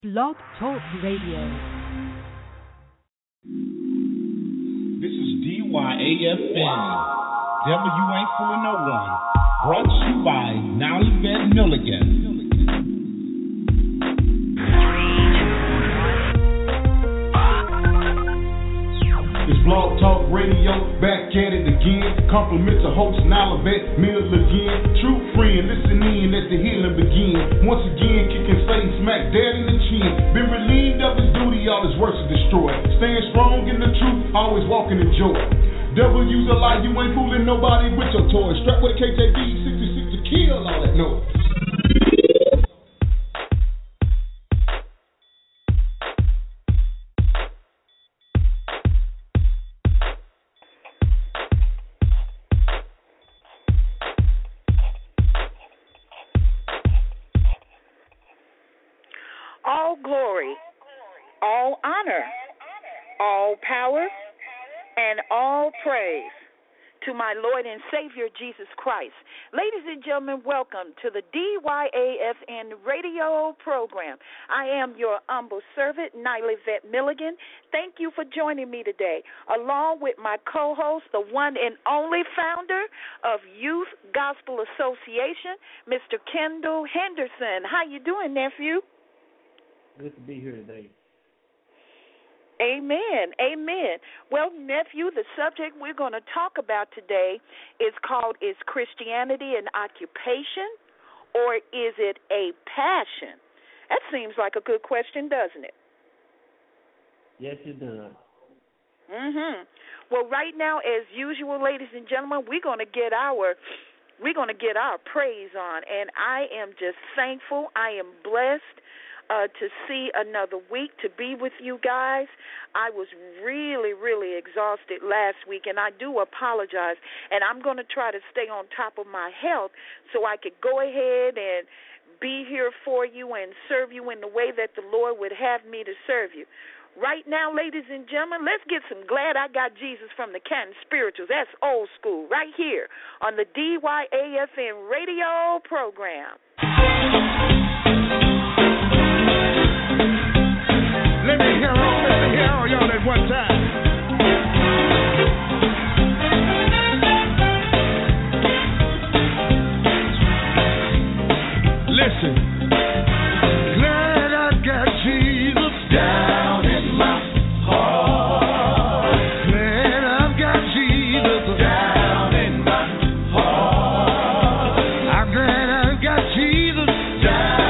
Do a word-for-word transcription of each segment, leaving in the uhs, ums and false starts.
Blog Talk Radio. This is D Y A F N. Devil, you ain't fooling no one. Brought to you by Nollyvet Milligan. It's Blog Talk Radio, back at it again. Compliment to host Nollyvet Milligan. True friend, listen in as the healing begin. Once again, kicking Satan smack dead in the chin. Been relieved of his duty, all his works are destroyed. Staying strong in the truth, always walking in joy. Devil use a lie, you ain't fooling nobody with your toys. Strapped with a K J V sixty-six to kill all that noise. All glory, all honor, all power, and all praise to my Lord and Savior, Jesus Christ. Ladies and gentlemen, welcome to the D Y A F N radio program. I am your humble servant, Nollyvet Milligan. Thank you for joining me today, along with my co-host, the one and only founder of Youth Gospel Association, Mister Kendall Henderson. How you doing, nephew? Good to be here today. Amen. Amen. Well, nephew, the subject we're going to talk about today is called, is Christianity an occupation or is it a passion? That seems like a good question, doesn't it? Yes, it does. Mm-hmm. Well, right now, as usual, ladies and gentlemen, we're going to get our we're going to get our praise on, and I am just thankful. I am blessed Uh, to see another week, to be with you guys. I was really, really exhausted last week, and I do apologize. And I'm going to try to stay on top of my health so I could go ahead and be here for you and serve you in the way that the Lord would have me to serve you. Right now, ladies and gentlemen, let's get some Glad I Got Jesus from the Canton Spirituals. That's old school, right here on the D Y A F N radio program. Let me hear all, let me hear all y'all at one time. Listen. Glad I got Jesus down in my heart. Glad I've got Jesus down in my heart. I'm glad I've got Jesus down.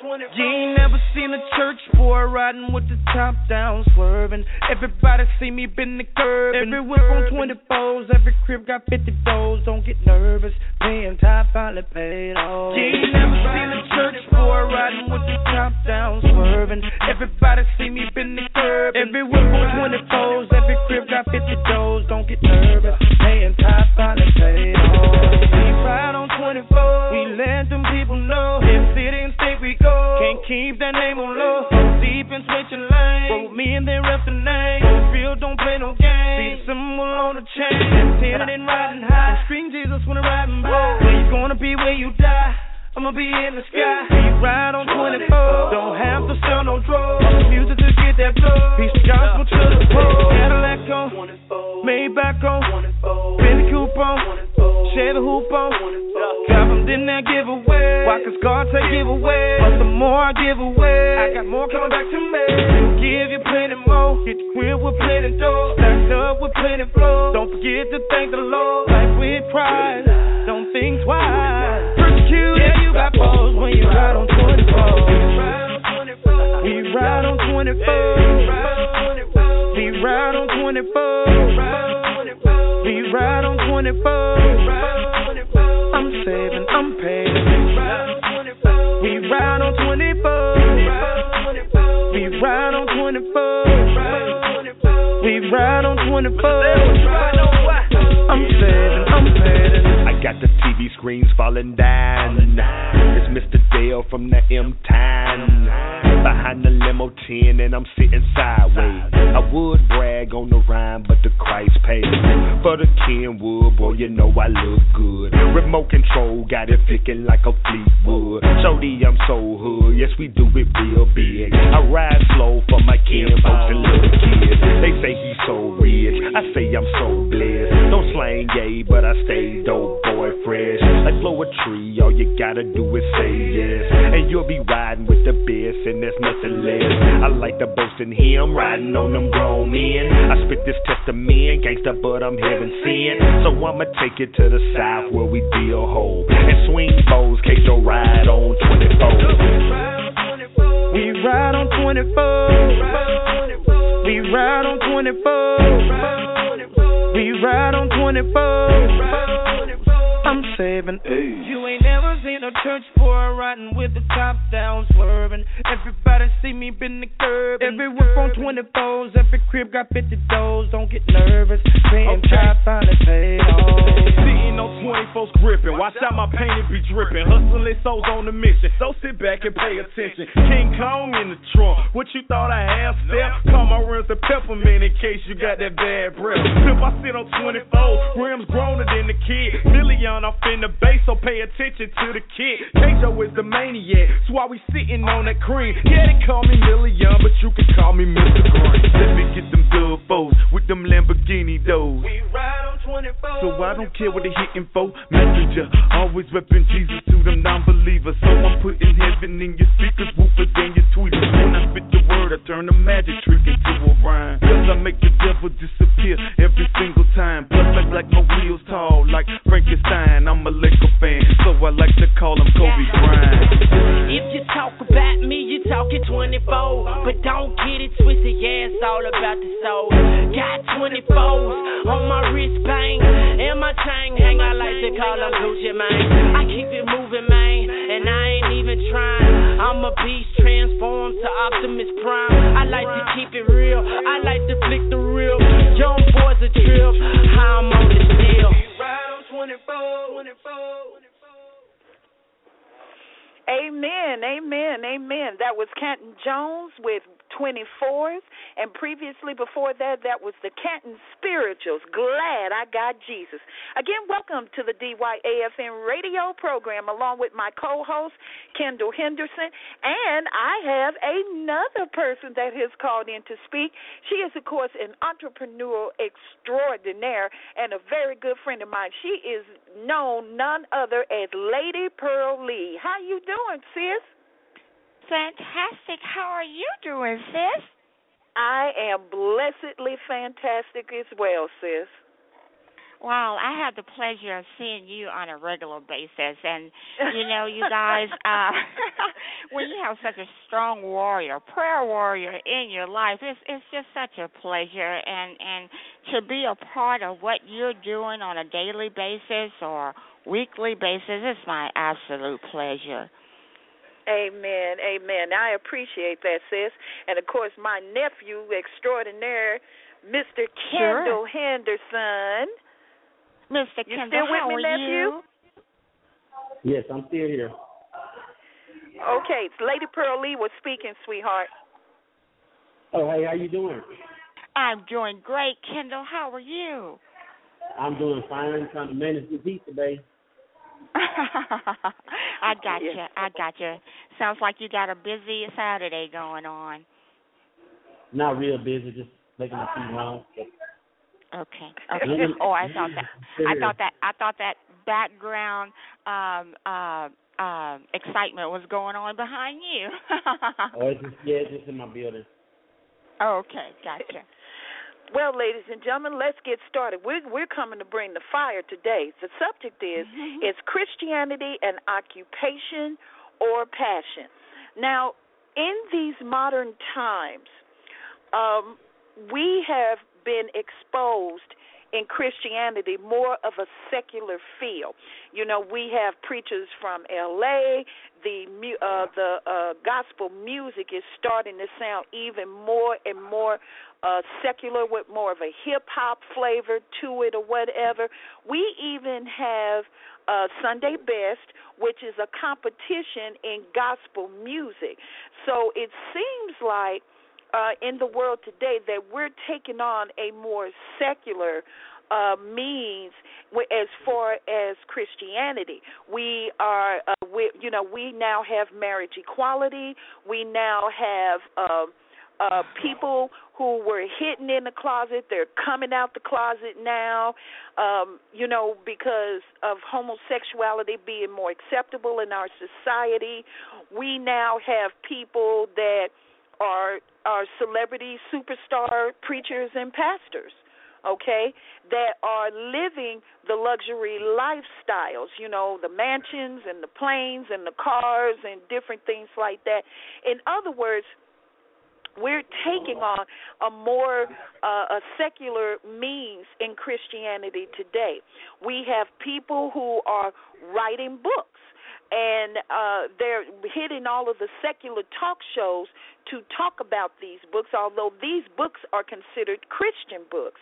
You ain't never seen a church boy riding with the top down, swerving. Everybody see me bend the curve. Every whip on twenty-fours, every crib got fifty doors. Don't get nervous, paying time finally paid off. You ain't never seen a church boy riding with the top down, swerving. Everybody see me bend the curve. Every whip on twenty-fours, every crib got fifty doors. Don't get nervous, paying time finally paid off. We ride on twenty-four, we let them people know. If they didn't think we go, can't keep that name on low. Deep and switching lanes, broke me and then rep the name. Real don't play no games. See the symbol on the chain, tinted and riding high. Scream Jesus when I'm riding by. Where you gonna be where you die? I'ma be in the sky. We ride on twenty-four, don't have to sell no drugs. Music to get that blood. Peace the gospel to the poor. Cadillac on, Maybach on, Bentley coupe on, Chevy hoop on. Got them didn't that give away. Why? Cause God say give away. But the more I give away, I got more coming back to me. Give you plenty more. Get the crib with plenty doors. Stacked up with plenty flows. Don't forget to thank the Lord. Life with pride, don't think twice. Persecute, yeah, you got balls when you ride on twenty-four. We ride on twenty-four. We ride on twenty-four. We ride on twenty-four. I'm saving, I'm paying. We ride on twenty-four. We ride on twenty-four. We ride on twenty-four. I'm saving, I'm paying. I got the T V screens falling down. It's Mister Dale from the M-Town. Behind the limo ten and I'm sitting sideways. I would brag on the rhyme, but the Christ paid. For the Kenwood, boy, you know I look good. Remote control got it flicking like a Fleetwood. Shorty, I'm so hood, yes, we do it real big. I ride slow for my kin folks and little kids. They say he's so rich, I say I'm so blessed. Don't slang gay, but I stay dope, boy, fresh. Like blow a tree, all you gotta do is say yes. And you'll be riding with the best, and there's nothing less. I like the boast in him, riding on them grown men. I spit this testament, gangsta, but I'm heaven sent. So I'ma take it to the south where we deal whole and swing bows, case your ride on twenty-four. We ride on twenty-four. We ride on twenty-four. We ride on twenty-four. I'm saving. Hey. You ain't never seen a church boy riding with the top down, swerving. Everybody see me bend the curb. Every whip on twenty-fours, every crib got fifty doors. Don't get nervous, paying okay. Time finally paid off. Sitting on twenty-fours gripping, watch out my paint it be dripping. Hustling souls on the mission, so sit back and pay attention. King Kong in the trunk, what you thought I had step? Call my rims a peppermint in case you got that bad breath. If I sit on twenty-fours, rims growner than the kid. Million off in the base, so pay attention to the kid. K-Joe is the maniac, that's why we sitting on that cream. Yeah, they call me Million, but you can call me Mister Green. Let me get them dubos with them Lamborghini doors. We ride on twenty-four. So I don't care what they hitting for. Messenger, always repping Jesus to them non-believers. So I'm putting heaven in your speakers, whooper than your tweeters. When I spit the word, I turn a magic trick into a rhyme. Cause I make the devil disappear every single time. Plus I like my wheels tall, like Frankenstein. I'm a Laker fan, so I like to call him Kobe Bryant. If you talk about me, you talking twenty-four. But don't get it twisted, yeah, it's all about the soul. Got twenty-fours on my wrist, bang. And my chain hang, I like to call them Gucci, man. I keep it moving, man, and I ain't even trying. I'm a beast transformed to Optimus Prime. I like to keep it real, I like to flick the real. Young boys a trip, how I'm on the steel. twenty-four, twenty-four. Amen, amen, amen. That was Canton Jones with twenty-fours, and previously before that, that was the Canton Spirituals, Glad I Got Jesus. Again, welcome to the D Y A F N radio program, along with my co-host, Kendall Henderson, and I have another person that has called in to speak. She is, of course, an entrepreneur extraordinaire and a very good friend of mine. She is known none other as Lady Pearl Lee. How you doing, sis? Fantastic. How are you doing, sis? I am blessedly fantastic as well, sis. Well, I have the pleasure of seeing you on a regular basis, and you know, you guys, uh, when you have such a strong warrior, prayer warrior in your life, it's it's just such a pleasure, and and to be a part of what you're doing on a daily basis or weekly basis, it's my absolute pleasure. Amen, amen. I appreciate that, sis. And of course, my nephew extraordinaire, Mister Kendall Sure. Henderson. Mister You Kendall, still with how me, are nephew? you? Yes, I'm still here. Okay, it's Lady Pearl Lee was speaking, sweetheart. Oh, hey, how you doing? I'm doing great, Kendall. How are you? I'm doing fine. Trying to manage the heat today. I got you. I got you. Sounds like you got a busy Saturday going on. Not real busy, just making a few rounds. Okay. Okay. Oh, I thought that. I thought that. I thought that background um, uh, um, excitement was going on behind you. Oh, it's just, yeah, it's just in my building. Okay. Gotcha. Well, ladies and gentlemen, let's get started. We're, we're coming to bring the fire today. The subject is, Mm-hmm. is Christianity an occupation or passion? Now, in these modern times, um, we have been exposed in Christianity more of a secular feel. You know, we have preachers from L A. The uh, the uh, gospel music is starting to sound even more and more uh, secular, with more of a hip hop flavor to it or whatever. We even have uh, Sunday Best, which is a competition in gospel music. So it seems like Uh, in the world today that we're taking on a more secular uh, means as far as Christianity. We are, uh, we, you know, we now have marriage equality. We now have uh, uh, people who were hidden in the closet. They're coming out the closet now, um, you know, because of homosexuality being more acceptable in our society. We now have people that are are celebrity superstar preachers and pastors, okay, that are living the luxury lifestyles, you know, the mansions and the planes and the cars and different things like that. In other words, we're taking on a more uh, a secular means in Christianity today. We have people who are writing books, and uh, they're hitting all of the secular talk shows to talk about these books, although these books are considered Christian books.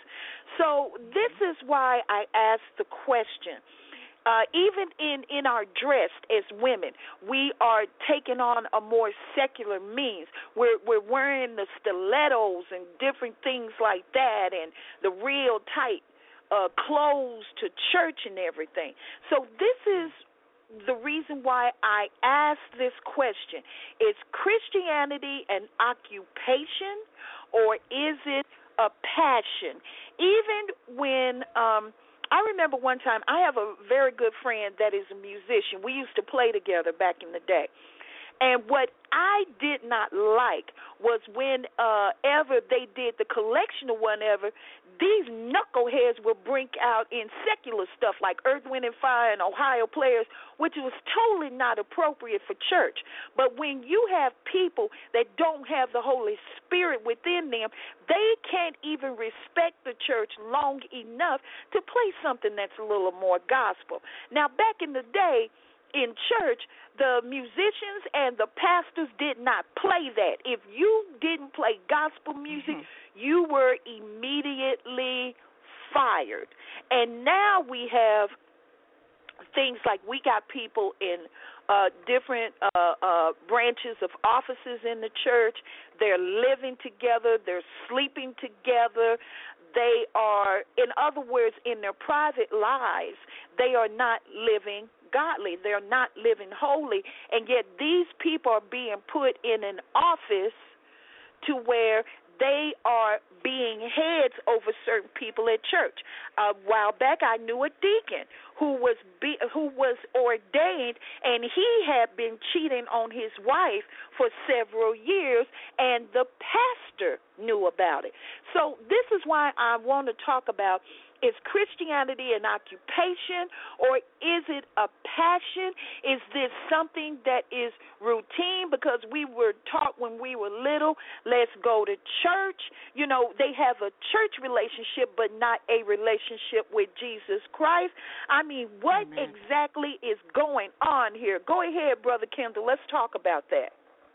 So this is why I asked the question. Uh, even in, in our dress as women, we are taking on a more secular means. We're, we're wearing the stilettos and different things like that, and the real tight uh, clothes to church and everything. So this is the reason why I asked this question. Is Christianity an occupation, or is it a passion? Even when um, I remember one time, I have a very good friend that is a musician. We used to play together back in the day. And what I did not like was whenever uh, they did the collection or whatever, these knuckleheads would bring out in secular stuff like Earth, Wind, and Fire and Ohio Players, which was totally not appropriate for church. But when you have people that don't have the Holy Spirit within them, they can't even respect the church long enough to play something that's a little more gospel. Now, back in the day, in church, the musicians and the pastors did not play that. If you didn't play gospel music, mm-hmm. you were immediately fired. And now we have things like we got people in uh, different uh, uh, branches of offices in the church. They're living together. They're sleeping together. They are, in other words, in their private lives, they are not living godly. They're not living holy, and yet these people are being put in an office to where they are being heads over certain people at church. A while back, I knew a deacon who was be, who was ordained, and he had been cheating on his wife for several years, and the pastor knew about it. So this is why I want to talk about Is Christianity an occupation, or is it a passion? Is this something that is routine because we were taught when we were little, let's go to church? You know, they have a church relationship but not a relationship with Jesus Christ. I mean, what Amen. exactly is going on here? Go ahead, Brother Kendall. Let's talk about that.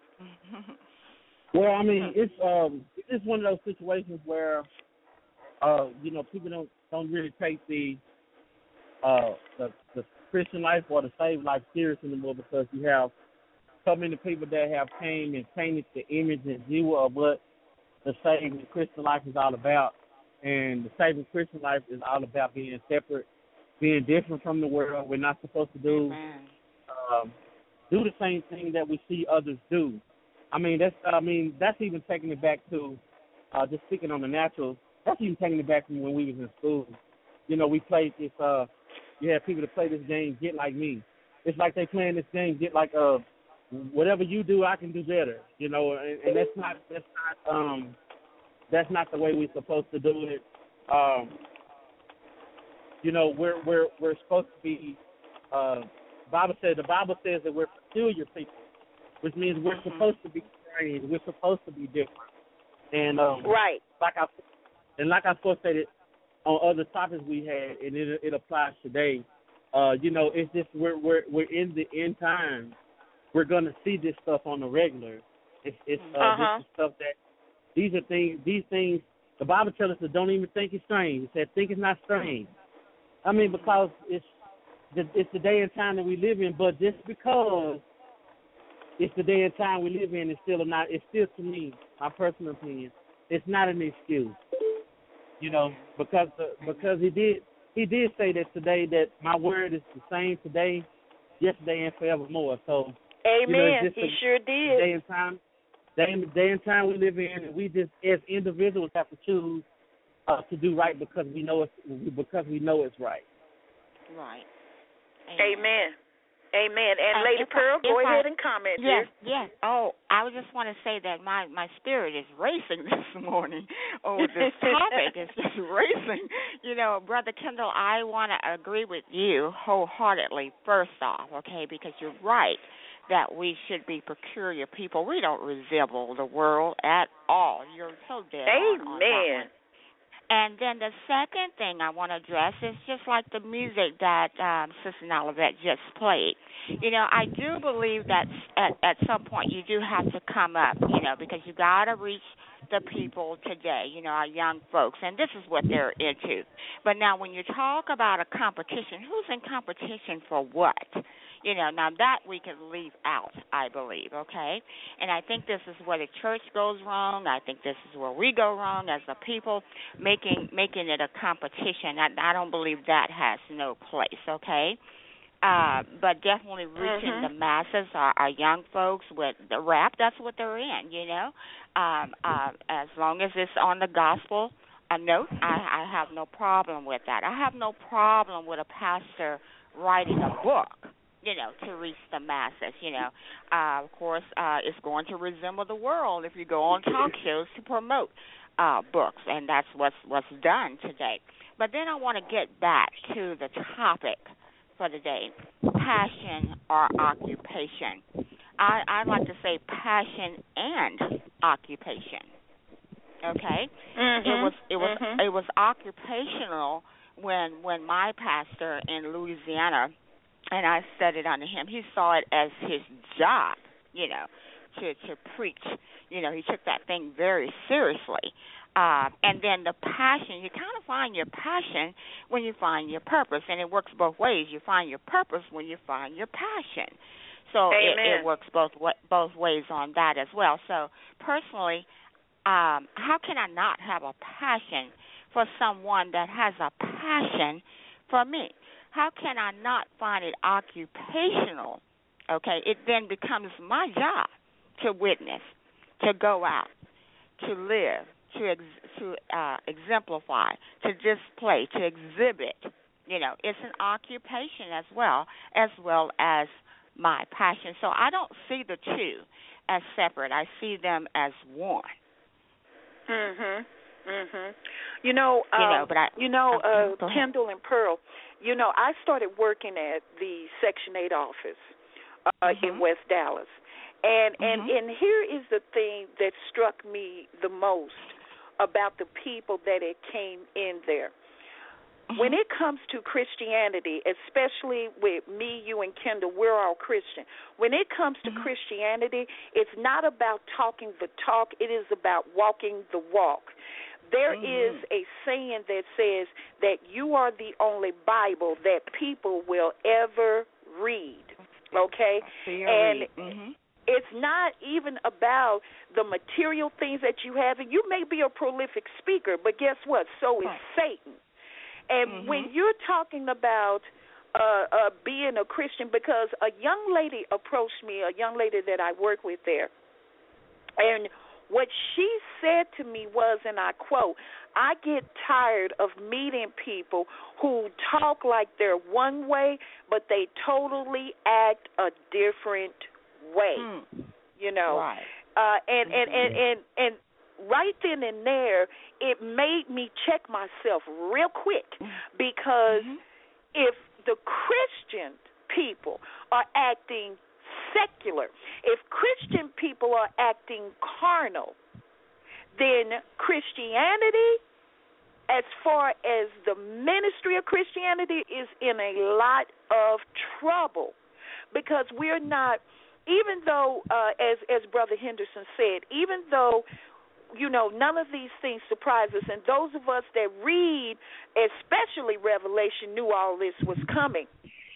Well, I mean, it's um, it's one of those situations where, uh, you know, people don't don't really take the uh the, the Christian life or the saved life serious anymore, because you have so many people that have came and painted the image and view of what the saving Christian life is all about. And the saving Christian life is all about being separate, being different from the world. We're not supposed to do um, do the same thing that we see others do. I mean, that's I mean that's even taking it back to uh, just speaking on the natural. That's even taking it back from when we was in school. You know, we played this. Uh, you had people that play this game, Get Like Me. It's like they playing this game, Get Like uh, whatever you do, I can do better. You know, and, and that's not that's not um, that's not the way we're supposed to do it. Um, you know, we're we're we're supposed to be. Uh, Bible says the Bible says that we're peculiar people, which means we're supposed to be strange. We're supposed to be different. And um, right, like I and like I first stated on other topics we had, and it it applies today. Uh, you know, it's just we're we're we're in the end times. We're gonna see this stuff on the regular. It's it's uh, uh-huh. this is stuff that these are things. These things the Bible tells us that don't even think it's strange. It said think it's not strange. I mean, because it's the, it's the day and time that we live in. But just because it's the day and time we live in, it's still not. It's still, to me, my personal opinion, it's not an excuse. You know, because the, because he did he did say that today that my word is the same today, yesterday, and forevermore. So, amen. You know, he a, sure did. Day and time, day and, day and time we live in, and we just as individuals have to choose uh, to do right because we know it's because we know it's right. Right. Amen. Amen. Amen. And, and Lady Pearl, I, go ahead I, and comment. Yes, dear. yes. Oh, I would just want to say that my, my spirit is racing this morning over this topic. It's just racing. You know, Brother Kendall, I want to agree with you wholeheartedly, first off, okay, because you're right that we should be peculiar people. We don't resemble the world at all. You're so dead Amen. on, on that one. And then the second thing I want to address is just like the music that um, Sister Nalavette just played. You know, I do believe that at, at some point you do have to come up, you know, because you got to reach the people today, you know, our young folks, and this is what they're into. But now when you talk about a competition, who's in competition for what? You know, now that we can leave out, I believe, okay? And I think this is where the church goes wrong. I think this is where we go wrong as a people, making making it a competition. I, I don't believe that has no place, okay? Uh, but definitely reaching mm-hmm. the masses, our, our young folks with the rap, that's what they're in, you know? Um, uh, as long as it's on the gospel a note, I, I have no problem with that. I have no problem with a pastor writing a book, you know, to reach the masses, you know. Uh, of course, uh, it's going to resemble the world if you go on talk shows to promote uh, books, and that's what's what's done today. But then I want to get back to the topic for the day, passion or occupation. I, I like to say passion and occupation. Okay, mm-hmm. it was it was mm-hmm. it was occupational when when my pastor in Louisiana, and I studied under him, he saw it as his job, you know, to, to preach. You know, he took that thing very seriously. Uh, and then the passion, you kind of find your passion when you find your purpose, and it works both ways. You find your purpose when you find your passion. So it, it works both both ways on that as well. So personally, um, how can I not have a passion for someone that has a passion for me? How can I not find it occupational? Okay, it then becomes my job to witness, to go out, to live, to ex- to uh, exemplify, to display, to exhibit. You know, it's an occupation as well, as well as my passion. So I don't see the two as separate. I see them as one. Mhm. Mhm. You know, um, you know, but I, you know, um, uh, Kendall and Pearl. You know, I started working at the Section eight office uh, mm-hmm. in West Dallas, and mm-hmm. and and here is the thing that struck me the most about the people that it came in there. Mm-hmm. When it comes to Christianity, especially with me, you, and Kendall, we're all Christian. When it comes to mm-hmm. Christianity, it's not about talking the talk. It is about walking the walk. There mm-hmm. is a saying that says that you are the only Bible that people will ever read, okay? And mm-hmm. it's not even about the material things that you have. And you may be a prolific speaker, but guess what? So is Satan. And mm-hmm. when you're talking about uh, uh, being a Christian, because a young lady approached me, a young lady that I work with there, and what she said to me was, and I quote, I get tired of meeting people who talk like they're one way, but they totally act a different way, mm. you know. Right. Uh, and, and, and, and, and right then and there, it made me check myself real quick, because mm-hmm. if the Christian people are acting secular, if Christian people are acting carnal, then Christianity, as far as the ministry of Christianity, is in a lot of trouble, because we're not, even though, uh, as, as Brother Henderson said, even though, you know, none of these things surprise us, and those of us that read, especially Revelation, knew all this was coming.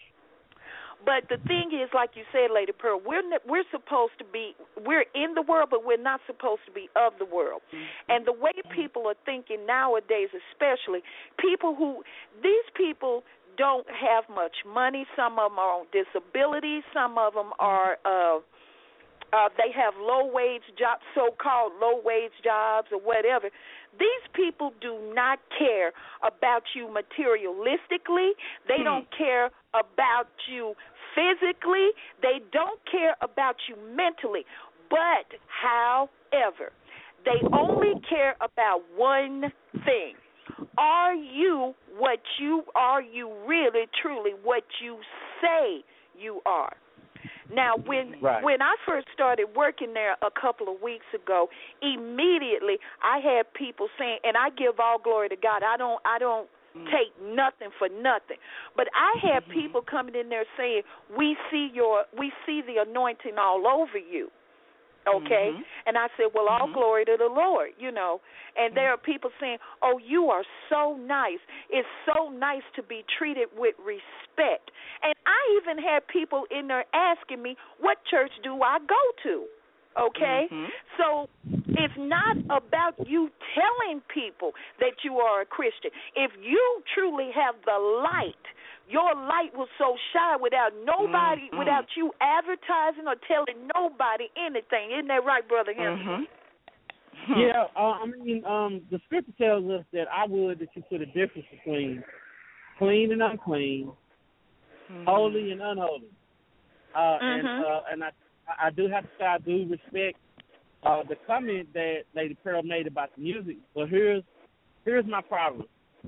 But the thing is, like you said, Lady Pearl, we're we're supposed to be, we're in the world, but we're not supposed to be of the world. Mm-hmm. And the way people are thinking nowadays, especially, people who, these people don't have much money. Some of them are on disability. Some of them are, uh, uh, they have low-wage jobs, so-called low-wage jobs or whatever. These people do not care about you materialistically. They hmm. don't care about you physically. They don't care about you mentally. But, however, they only care about one thing. Are you what you are you really, truly what you say you are? Now, when right. when I first started working there a couple of weeks ago, immediately I had people saying, and I give all glory to God. I don't I don't mm. take nothing for nothing. But I had mm-hmm. people coming in there saying, "We see your we see the anointing all over you." Okay? Mm-hmm. And I said, well, all mm-hmm. glory to the Lord, you know. And mm-hmm. there are people saying, oh, you are so nice. It's so nice to be treated with respect. And I even had people in there asking me, what church do I go to? Okay? Mm-hmm. So it's not about you telling people that you are a Christian. If you truly have the light, your light will so shine without nobody, mm-hmm. without you advertising or telling nobody anything. Isn't that right, Brother Henry? Mm-hmm. Yeah, uh, I mean, um, the scripture tells us that I would that you put a difference between clean and unclean, mm-hmm. holy and unholy. Uh, mm-hmm. And uh, and I I do have to say I do respect uh, the comment that Lady Pearl made about the music. But here's here's my problem.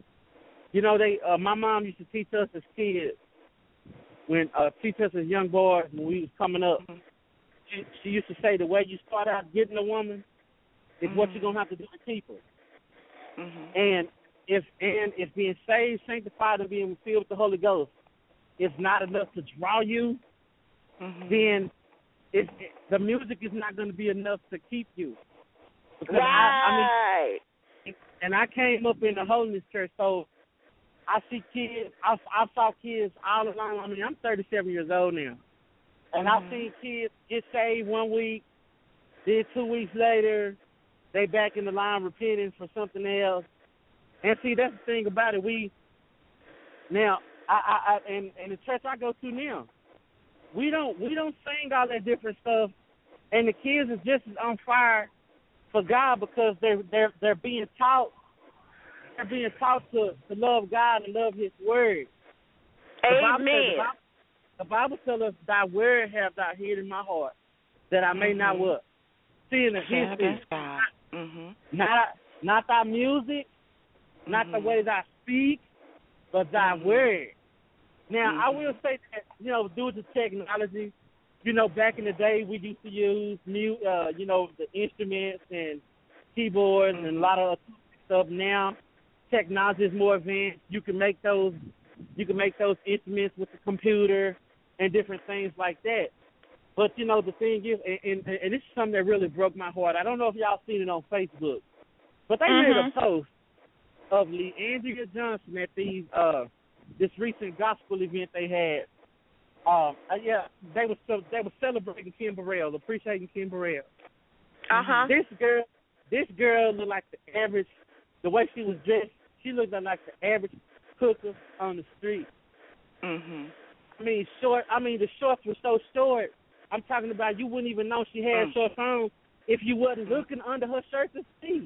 You know, they. Uh, my mom used to teach us as kids, when uh, teach us as young boys when we was coming up. Mm-hmm. She, she used to say the way you start out getting a woman is mm-hmm. what you're gonna have to do to keep her. Mm-hmm. And if and if being saved, sanctified, and being filled with the Holy Ghost is not enough to draw you, mm-hmm. then it, it, the music is not going to be enough to keep you. Because right. I, I mean, and I came up in the holiness church, so I see kids. I, I saw kids all along. I mean, I'm thirty-seven years old now, and mm-hmm. I've seen kids get saved one week, then two weeks later, they back in the line repenting for something else. And see, that's the thing about it. We now, I, I, I and, and the church I go to now, we don't we don't sing all that different stuff, and the kids is just as on fire for God because they're they're they're being taught. They're being taught to, to love God and love His Word. Amen. The Bible tells us, thy word have thou hid in my heart, that I may mm-hmm. not what? Sin against thee. God. Mm-hmm. Not, not thy music, not mm-hmm. the way that I speak, but thy mm-hmm. word. Now, mm-hmm. I will say that, you know, due to technology, you know, back in the day, we used to use, new, uh, you know, the instruments and keyboards mm-hmm. and a lot of stuff. Now, technology is more advanced. You can make those, you can make those instruments with the computer and different things like that. But, you know, the thing is, and, and, and this is something that really broke my heart. I don't know if y'all seen it on Facebook, but they mm-hmm. made a post of Leandria Johnson at these uh, this recent gospel event they had. Um, uh, yeah, they were so, they were celebrating Kim Burrell, appreciating Kim Burrell. Uh huh. This girl, this girl looked like the average. The way she was dressed, she looked like the average cooker on the street. Mhm. I mean, short. I mean, the shorts were so short. I'm talking about you wouldn't even know she had mm. shorts on if you wasn't looking under her shirt to see.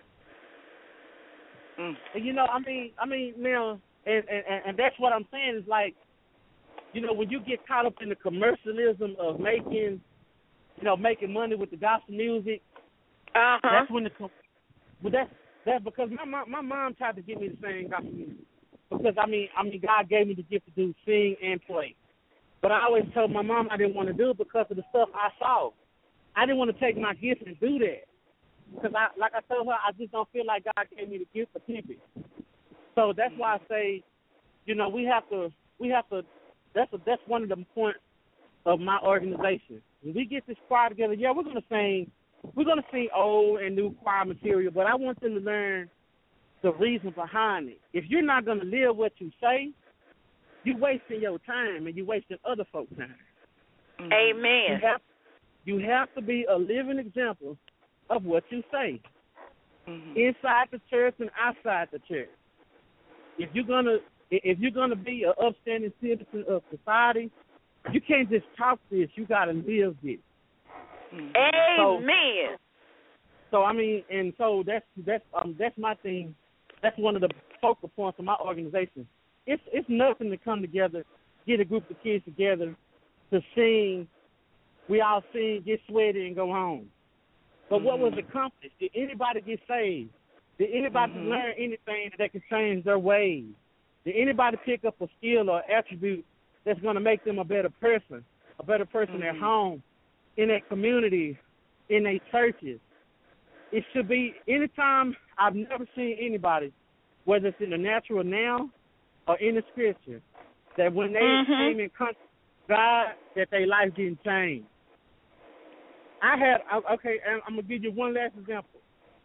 Mm. And you know, I mean, I mean, now, and, and and that's what I'm saying is like, you know, when you get caught up in the commercialism of making, you know, making money with the gospel music, uh-huh. that's when the, but that's that's because my mom, my mom tried to get me to sing gospel music because I mean, I mean, God gave me the gift to do sing and play, but I always told my mom I didn't want to do it because of the stuff I saw. I didn't want to take my gift and do that. Because, I, like I told her, I just don't feel like God gave me the gift to keep it. So that's why I say, you know, we have to, we have to, that's a, that's one of the points of my organization. When we get this choir together, yeah, we're going to sing, we're going to sing old and new choir material, but I want them to learn the reason behind it. If you're not going to live what you say, you're wasting your time and you're wasting other folks' time. Amen. You have, you have to be a living example of what you say, mm-hmm. inside the church and outside the church. If you're gonna, if you're gonna be an upstanding citizen of society, you can't just talk this. You gotta live this. Mm-hmm. Amen. So, so I mean, and so that's that's um that's my thing. That's one of the focal points of my organization. It's it's nothing to come together, get a group of kids together to sing. We all sing, get sweaty, and go home. But what was accomplished? Did anybody get saved? Did anybody mm-hmm. learn anything that can change their ways? Did anybody pick up a skill or attribute that's going to make them a better person, a better person mm-hmm. at home, in their community, in their churches? It should be, anytime, I've never seen anybody, whether it's in the natural now or in the scripture, that when they mm-hmm. came in contact with God, that their life didn't change. I had, okay, I'm going to give you one last example.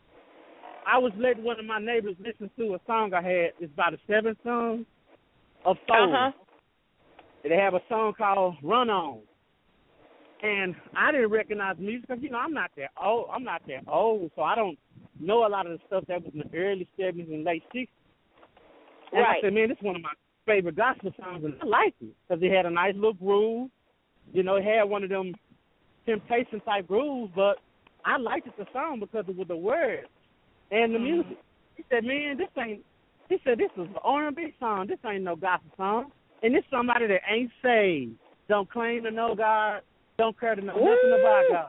I was letting one of my neighbors listen to a song I had. It's by the Seven Sons of Soul. Uh-huh. They have a song called Run On. And I didn't recognize the music because, you know, I'm not that old. I'm not that old, so I don't know a lot of the stuff that was in the early seventies and late sixties. And right. I said, man, this is one of my favorite gospel songs, and I liked it because it had a nice little groove. You know, it had one of them Temptation type grooves, but I liked it, the song, because it was the words and the mm-hmm. music. He said, man, this ain't, he said, this is an R and B song. This ain't no gospel song. And this somebody that ain't saved, don't claim to know God, don't care to know Ooh. nothing about God.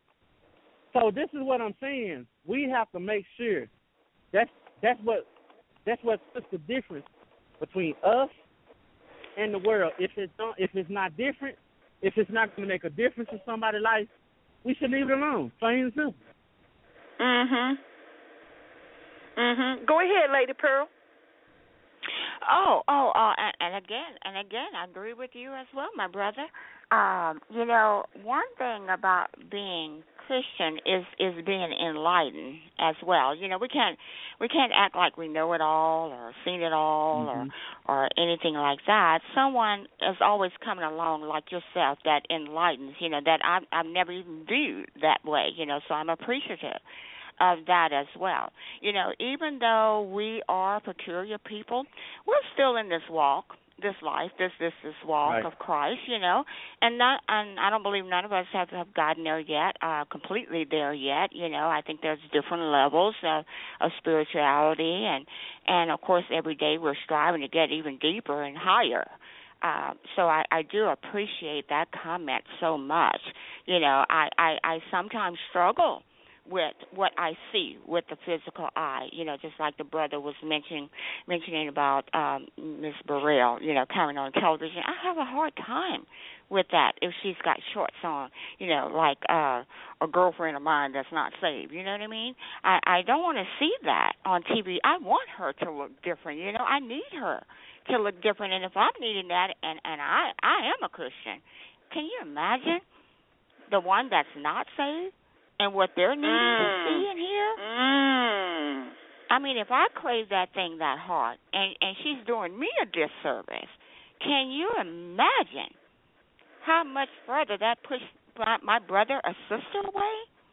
So this is what I'm saying. We have to make sure that's that's what that's what puts the difference between us and the world. If it's not, if it's not different, if it's not going to make a difference in somebody's life, we should leave it alone. Plain and simple. Mhm. Mhm. Go ahead, Lady Pearl. Oh, oh, uh, and, and again, and again, I agree with you as well, my brother. Um, you know, one thing about being Christian is is being enlightened as well. You know, we can't we can't act like we know it all or seen it all mm-hmm. or or anything like that. Someone is always coming along like yourself that enlightens. You know, that I've I've never even viewed that way. You know, so I'm appreciative of that as well. You know, even though we are peculiar people, we're still in this walk, this life, this this this walk right. of Christ, you know, and not and I don't believe none of us have, have gotten there yet, uh, completely there yet. You know, I think there's different levels of, of spirituality, and and of course every day we're striving to get even deeper and higher. Uh, so I, I do appreciate that comment so much. You know, I, I, I sometimes struggle with what I see with the physical eye. You know, just like the brother was mentioning mentioning about um, Miss Burrell, you know, coming on television. I have a hard time with that if she's got shorts on, you know, like uh, a girlfriend of mine that's not saved. You know what I mean? I, I don't want to see that on T V. I want her to look different. You know, I need her to look different. And if I'm needing that, and, and I, I am a Christian, can you imagine the one that's not saved and what they're needing mm. to see and hear? Mm. I mean, if I crave that thing that hard and, and she's doing me a disservice, can you imagine how much further that pushed my, my brother or sister away?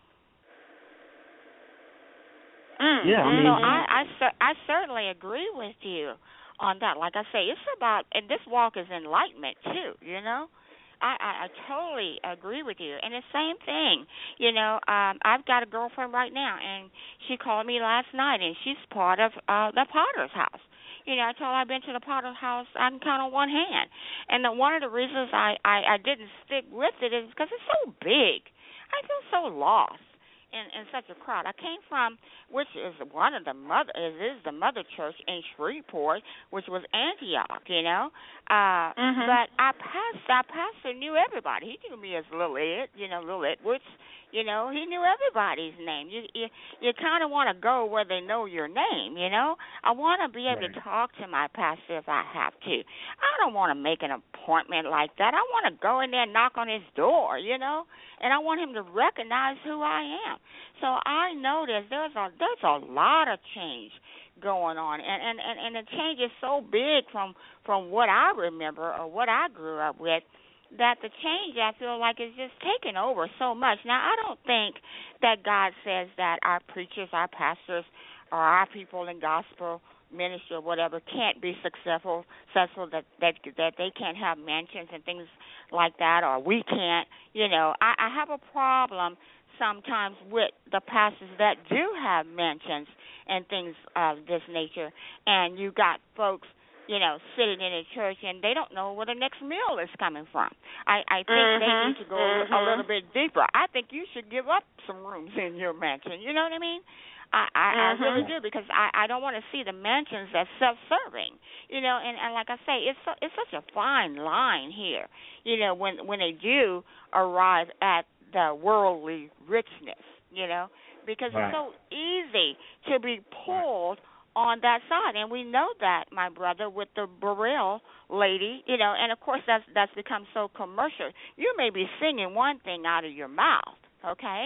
Mm. Yeah, I mean, so I, I, I certainly agree with you on that. Like I say, it's about, and this walk is enlightenment too, you know? I, I, I totally agree with you. And the same thing, you know, um, I've got a girlfriend right now, and she called me last night, and she's part of uh, the Potter's House. You know, I told her I've been to the Potter's House, I can count on one hand. And the, one of the reasons I, I, I didn't stick with it is because it's so big. I feel so lost in, in such a crowd. I came from, which is one of the mother, it is the mother church in Shreveport, which was Antioch, you know. Uh, mm-hmm. But our pastor, our pastor knew everybody. He knew me as Little Ed, you know, Little Edwards. You know, he knew everybody's name. You you, you kind of want to go where they know your name, you know. I want to be able right. to talk to my pastor if I have to. I don't want to make an appointment like that. I want to go in there and knock on his door, you know, and I want him to recognize who I am. So I notice there's a there's a lot of change going on, and and and, and the change is so big from from what I remember or what I grew up with, that the change, I feel like, is just taking over so much. Now, I don't think that God says that our preachers, our pastors, or our people in gospel ministry or whatever can't be successful, successful that, that that they can't have mansions and things like that, or we can't. You know, I, I have a problem sometimes with the pastors that do have mansions and things of this nature, and you got folks, you know, sitting in a church and they don't know where the next meal is coming from. I, I think mm-hmm. they need to go mm-hmm. a little bit deeper. I think you should give up some rooms in your mansion. You know what I mean? I, I, mm-hmm. I really do, because I, I don't want to see the mansions as self-serving. You know, and, and like I say, it's so, it's such a fine line here, you know, when, when they do arrive at the worldly richness, you know, because right. it's so easy to be pulled on that side, and we know that, my brother, with the Burrell lady, you know, and of course that's that's become so commercial. You may be singing one thing out of your mouth, okay,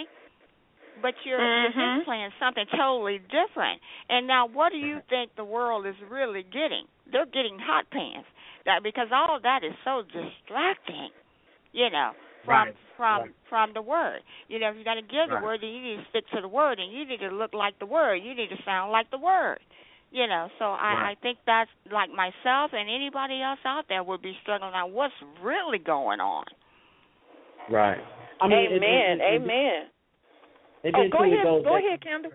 but you're, mm-hmm. you're displaying something totally different. And now, what do you think the world is really getting? They're getting hot pants, that because all of that is so distracting, you know. From right. from right. from the word. You know, if you're going to give right. the word, then you need to stick to the word, and you need to look like the word. You need to sound like the word. You know, so I, right. I think that's, like myself and anybody else out there would be struggling on what's really going on. Right. I mean, amen. It, it, amen. It, it, oh, it go ahead. Go back, ahead, Kendall.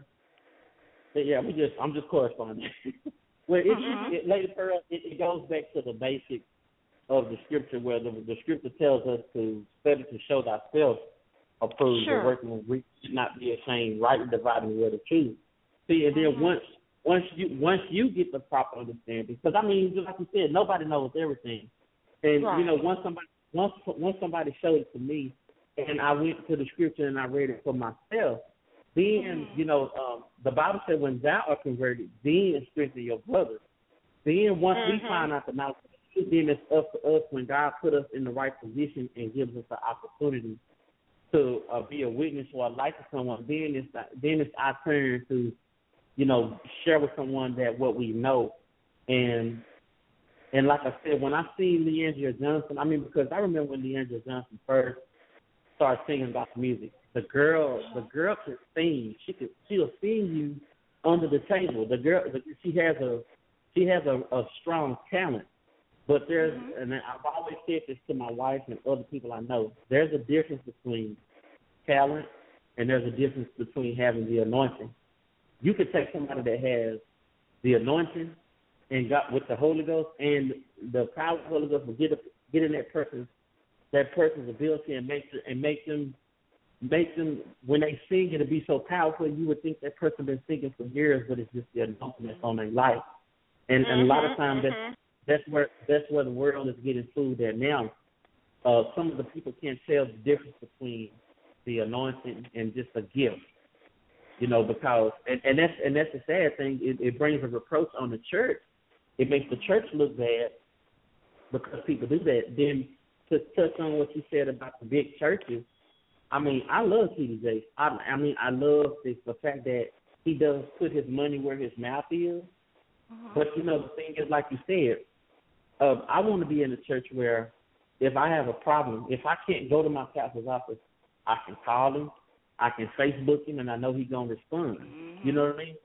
Yeah, we just I'm just corresponding. well, it, mm-hmm. it, Lady Pearl, it, it goes back to the basics of the scripture, where the, the scripture tells us to study to show thyself approved, sure. and working with Greek, not be ashamed, rightly dividing the word of truth. See, and then mm-hmm. once once you once you get the proper understanding, because I mean, just like you said, nobody knows everything, and right. you know, once somebody once once somebody showed it to me, and I went to the scripture and I read it for myself, then mm-hmm. you know, um, the Bible said, when thou art converted, then strengthen your brother. Then once mm-hmm. we find out the knowledge, then it's up to us, when God put us in the right position and gives us the opportunity to uh, be a witness or a light to someone. Then it's then it's our turn to, you know, share with someone that what we know. And and like I said, when I seen Leandria Johnson, I mean, because I remember when Leandria Johnson first started singing gospel music, the girl the girl could sing. She could she'll sing you under the table. The girl the, she has a she has a, a strong talent. But there's, mm-hmm. and I've always said this to my wife and other people I know, there's a difference between talent and there's a difference between having the anointing. You could take somebody that has the anointing and got with the Holy Ghost, and the power of the Holy Ghost will get, get in that person's that person's ability and make and make them make them, when they sing, it'll be so powerful. You would think that person been singing for years, but it's just the anointing that's on their life. And, mm-hmm, and a lot of times mm-hmm. that's that's where that's where the world is getting fooled at now. Uh, some of the people can't tell the difference between the anointing and just a gift, you know, because and, and that's and that's the sad thing. It, it brings a reproach on the church. It makes the church look bad because people do that. Then to touch on what you said about the big churches, I mean, I love T D J. I, I mean, I love the, the fact that he does put his money where his mouth is. Mm-hmm. But you know, the thing is, like you said, uh, I want to be in a church where if I have a problem, if I can't go to my pastor's office, I can call him, I can Facebook him, and I know he's gonna respond. Mm-hmm. You know what I mean?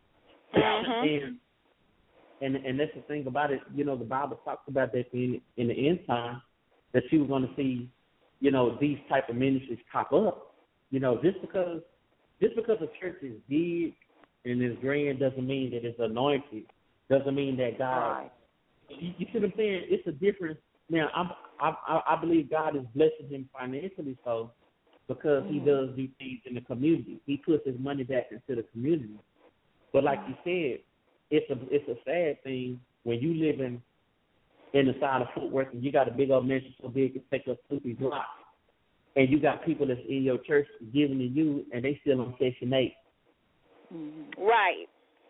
Mm-hmm. and and and that's the thing about it. You know, the Bible talks about that in, in the end time, that you were going to see, you know, these type of ministries pop up. You know, just because just because a church is big and is grand doesn't mean that it's anointed. Doesn't mean that God. Right. You, you see what I'm saying? It's a difference. Now, I'm, I I believe God is blessing him financially, so because mm-hmm. he does do things in the community. He puts his money back into the community. But like you said, it's a it's a sad thing when you live in in the side of Fort Worth and you got a big old mansion so big it takes up two three blocks, and you got people that's in your church giving to you, and they still on Section eight. Mm-hmm. Right.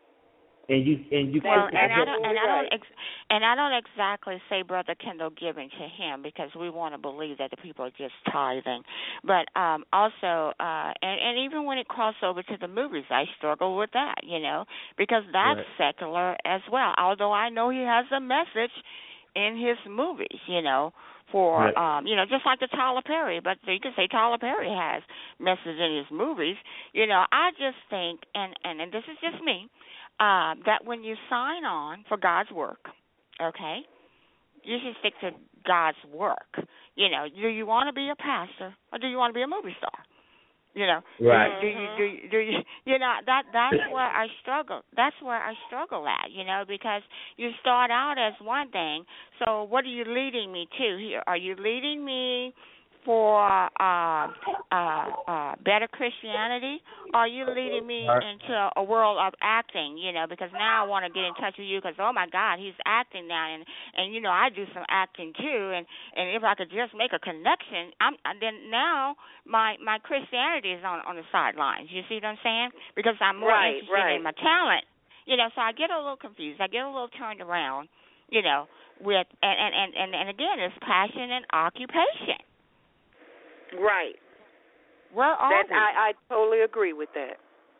And you and you well, and I don't and I don't ex- and I don't exactly say Brother Kendall giving to him because we want to believe that the people are just tithing, but um, also uh, and and even when it crosses over to the movies, I struggle with that, you know, because that's right. secular as well. Although I know he has a message in his movies, you know, for right. um, you know, just like the Tyler Perry, but you can say Tyler Perry has messages in his movies. You know, I just think, and and, and this is just me. Uh, that when you sign on for God's work, okay, you should stick to God's work. You know, do you want to be a pastor or do you want to be a movie star? You know, right? Do you do you, do you you know that that's where I struggle. That's where I struggle at. You know, because you start out as one thing. So what are you leading me to here? Are you leading me for uh, uh, uh, better Christianity, or are you leading me into a world of acting, you know, because now I want to get in touch with you because, oh, my God, he's acting now, and, and you know, I do some acting, too, and, and if I could just make a connection, I'm, then now my my Christianity is on, on the sidelines. You see what I'm saying? Because I'm more right, interested right. in my talent, you know, so I get a little confused. I get a little turned around, you know, with, and, and, and, and, and again, it's passion and occupation. Right. Where are that, we? I, I totally agree with that.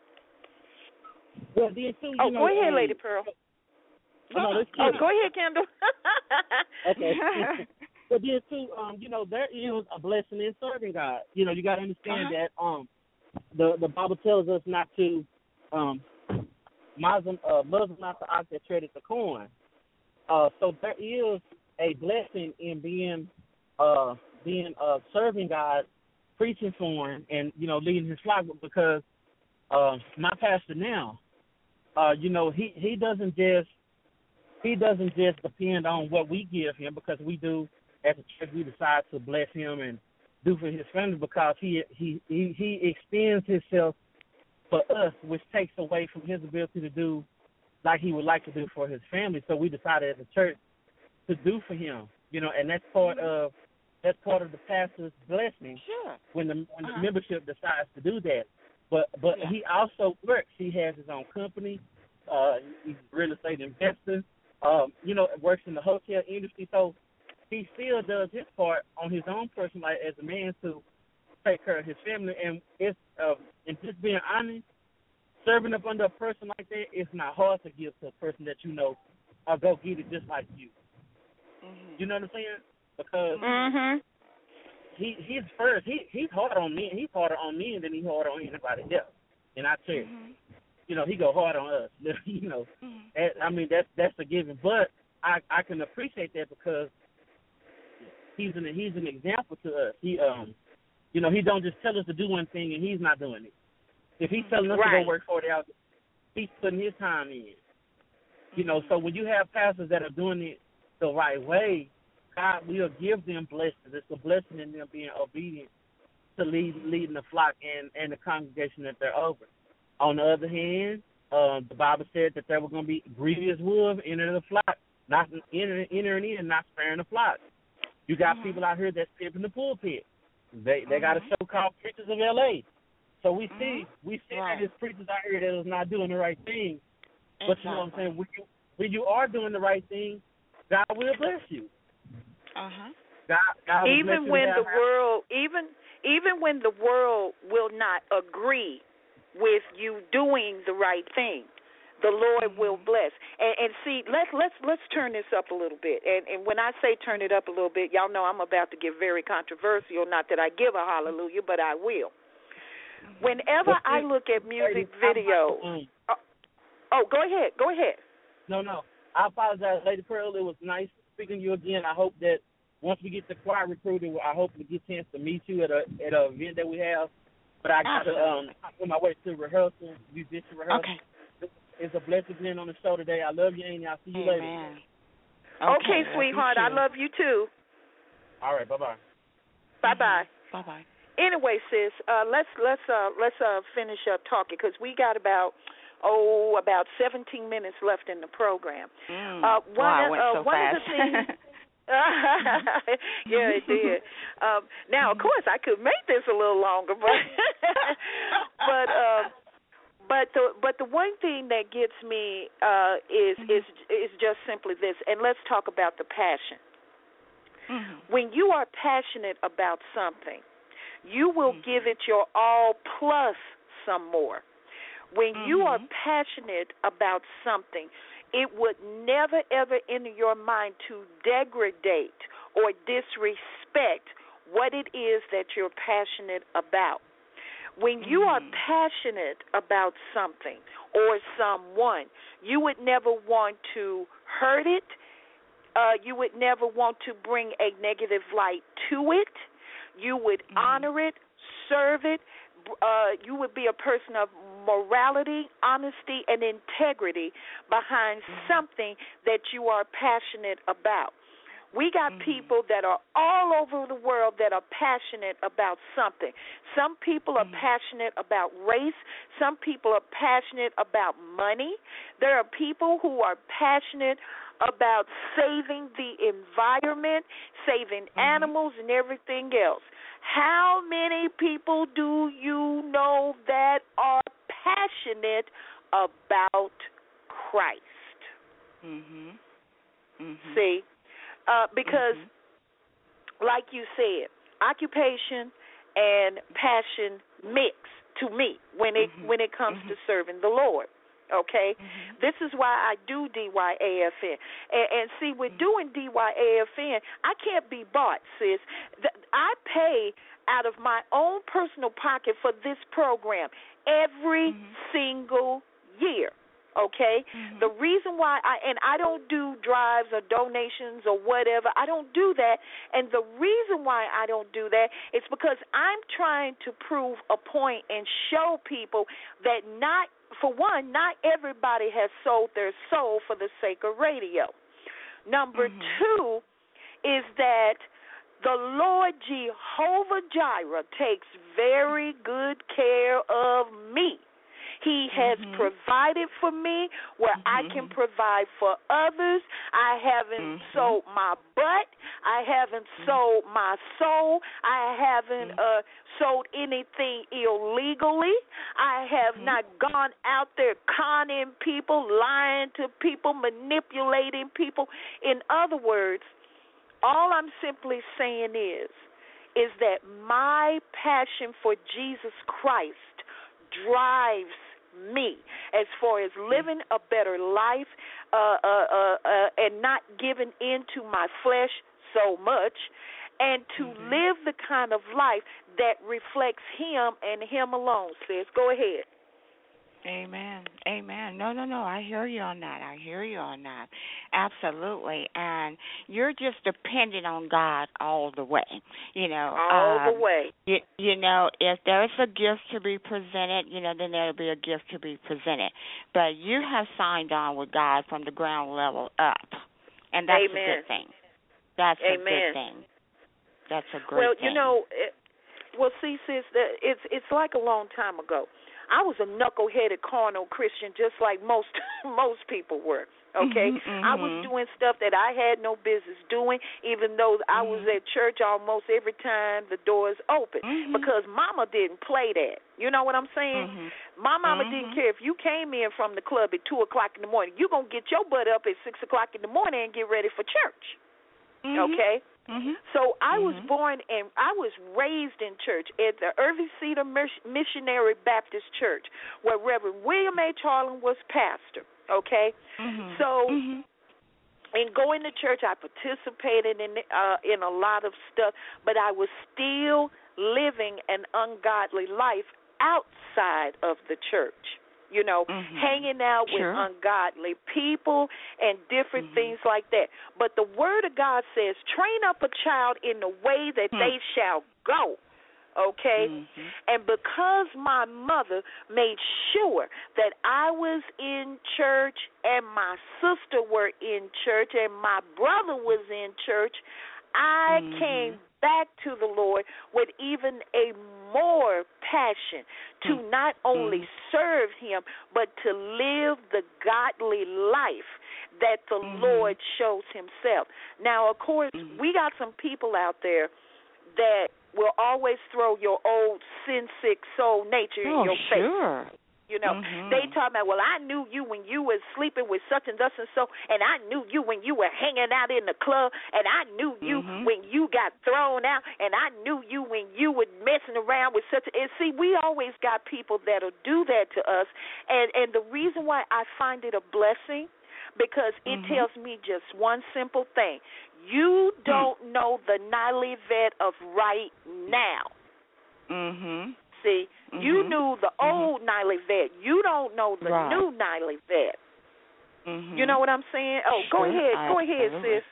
Well, then too, you oh, know, go ahead, um, Lady Pearl. Oh, no, oh, go ahead, Kendall. Okay. But then too, um, you know, there is a blessing in serving God. You know, you got to understand uh-huh. that um, the the Bible tells us not to um, Muslim, uh, Muslim not the ox that treadeth the corn. Uh, so there is a blessing in being uh. being uh, serving God, preaching for him, and, you know, leading his flock, because uh, my pastor now, uh, you know, he, he doesn't just he doesn't just depend on what we give him, because we do, as a church, we decide to bless him and do for his family, because he he, he, he extends himself for us, which takes away from his ability to do like he would like to do for his family. So we decided as a church to do for him, you know, and that's part of That's part of the pastor's blessing. Sure. When the when uh-huh. the membership decides to do that, but but yeah. he also works. He has his own company. Uh, he's a real estate investor. Um, you know, works in the hotel industry. So he still does his part on his own personal life as a man to take care of his family. And it's uh, and just being honest, serving up under a person like that, it's not hard to give to a person that you know, I'll go get it just like you. Mm-hmm. You know what I'm saying? Because mm-hmm. he he's first he he's harder on me he's harder on me than he's harder on anybody else in our church. Mm-hmm. You know, he go hard on us. You know, mm-hmm. that, I mean that's that's a given. But I, I can appreciate that because he's an he's an example to us. He um you know he don't just tell us to do one thing and he's not doing it. If he's telling us right. to go work forty hours, he's putting his time in. You know, so when you have pastors that are doing it the right way, God will give them blessings. It's a blessing in them being obedient to lead leading the flock and, and the congregation that they're over. On the other hand, uh, the Bible said that there were going to be grievous wolves entering the flock, not entering, entering in, not sparing the flock. You got mm-hmm. people out here that sit in the pulpit. They they mm-hmm. got a show called Preachers of L A. So we mm-hmm. see we see right. that there's preachers out here that is not doing the right thing. Exactly. But you know what I'm saying? When you, when you are doing the right thing, God will bless you. Uh-huh. God, God will even bless you when the house. world, even even when the world will not agree with you doing the right thing, the Lord mm-hmm. will bless. And, and see, let's let's let's turn this up a little bit. And, and when I say turn it up a little bit, y'all know I'm about to get very controversial. Not that I give a hallelujah, but I will. Whenever I look at music videos, oh, oh, go ahead, go ahead. No, no, I apologize, Lady Pearl. It was nice speaking to you again. I hope that once we get the choir recruited, I hope we get a chance to meet you at a at an event that we have. But I got to um, on my way to rehearsal, musician rehearsal. Okay. It's a blessing being on the show today. I love you, Amy. I'll see you Amen. later. Okay, okay sweetheart. I love you too. All right. Bye bye. Bye bye. Bye bye. Anyway, sis, uh, let's let's uh, let's uh, finish up talking because we got about oh about seventeen minutes left in the program. Mm. Uh, one wow, it went uh, so one fast. of the things. Yeah, it did. Um, now, of course, I could make this a little longer, but but uh, but the but the one thing that gets me uh, is mm-hmm. is is just simply this, and let's talk about the passion. Mm-hmm. When you are passionate about something, you will mm-hmm. give it your all plus some more. When mm-hmm. you are passionate about something, it would never, ever enter your mind to degrade or disrespect what it is that you're passionate about. When you mm-hmm. are passionate about something or someone, you would never want to hurt it. Uh, you would never want to bring a negative light to it. You would mm-hmm. honor it, serve it. Uh, you would be a person of morality, honesty, and integrity behind mm-hmm. something that you are passionate about. We got mm-hmm. people that are all over the world that are passionate about something. Some people are mm-hmm. passionate about race. Some people are passionate about money. There are people who are passionate about saving the environment, saving mm-hmm. animals, and everything else. How many people do you know that are passionate about Christ? Mhm. Mhm. See, uh, because, mm-hmm. like you said, occupation and passion mix to me when it mm-hmm. when it comes mm-hmm. to serving the Lord. Okay, mm-hmm. this is why I do D Y A F N, and, and see, with mm-hmm. doing D Y A F N, I can't be bought, sis. I pay out of my own personal pocket for this program every mm-hmm. single year. Okay, mm-hmm. the reason why I and I don't do drives or donations or whatever. I don't do that, and the reason why I don't do that is because I'm trying to prove a point and show people that not, for one, not everybody has sold their soul for the sake of radio. Number mm-hmm. two is that the Lord Jehovah Jireh takes very good care of me. He has mm-hmm. provided for me where mm-hmm. I can provide for others. I haven't mm-hmm. sold my butt. I haven't mm-hmm. sold my soul. I haven't mm-hmm. uh, sold anything illegally. I have mm-hmm. not gone out there conning people, lying to people, manipulating people. In other words, all I'm simply saying is, is that my passion for Jesus Christ drives me as far as living a better life uh, uh, uh, uh, and not giving in to my flesh so much, and to mm-hmm. live the kind of life that reflects Him and Him alone. Sis, go ahead. Amen. Amen. No, no, no. I hear you on that. I hear you on that. Absolutely. And you're just dependent on God all the way. You know, all um, the way. You, you know, if there's a gift to be presented, you know, then there'll be a gift to be presented. But you have signed on with God from the ground level up, and that's Amen. a good thing. That's Amen. a good thing. That's a great well, thing. Well, you know. It, Well, see, sis, that it's it's like a long time ago. I was a knuckleheaded carnal Christian, just like most most people were. Okay, mm-hmm, I was doing stuff that I had no business doing, even though I was mm-hmm. at church almost every time the doors opened, mm-hmm. because Mama didn't play that. You know what I'm saying? Mm-hmm. My mama mm-hmm. didn't care if you came in from the club at two o'clock in the morning. You gonna get your butt up at six o'clock in the morning and get ready for church. Mm-hmm. Okay. Mm-hmm. So I was mm-hmm. born and I was raised in church at the Irving Cedar Missionary Baptist Church, where Reverend William H. Harlan was pastor. Okay, mm-hmm. so mm-hmm. in going to church, I participated in uh, in a lot of stuff, but I was still living an ungodly life outside of the church. You know, mm-hmm. hanging out with sure. ungodly people and different mm-hmm. things like that. But the Word of God says, train up a child in the way that mm-hmm. they shall go. Okay? Mm-hmm. And because my mother made sure that I was in church and my sister were in church and my brother was in church, I mm-hmm. came back to the Lord with even a more passion to mm-hmm. not only serve Him, but to live the godly life that the mm-hmm. Lord shows Himself. Now, of course, mm-hmm. we got some people out there that will always throw your old sin-sick soul nature oh, in your sure. face. You know, mm-hmm. they talk about, well, I knew you when you was sleeping with such and such and so, and I knew you when you were hanging out in the club, and I knew you mm-hmm. when you got thrown out, and I knew you when you were messing around with such a, and see, we always got people that'll do that to us, and, and the reason why I find it a blessing, because it mm-hmm. tells me just one simple thing. You don't mm-hmm. know the Naive of right now. Mm-hmm. See, mm-hmm. you knew the mm-hmm. old Naive. You don't know the right. new Naive. Mm-hmm. You know what I'm saying? Oh, sure. go ahead. Go Absolutely. ahead, sis.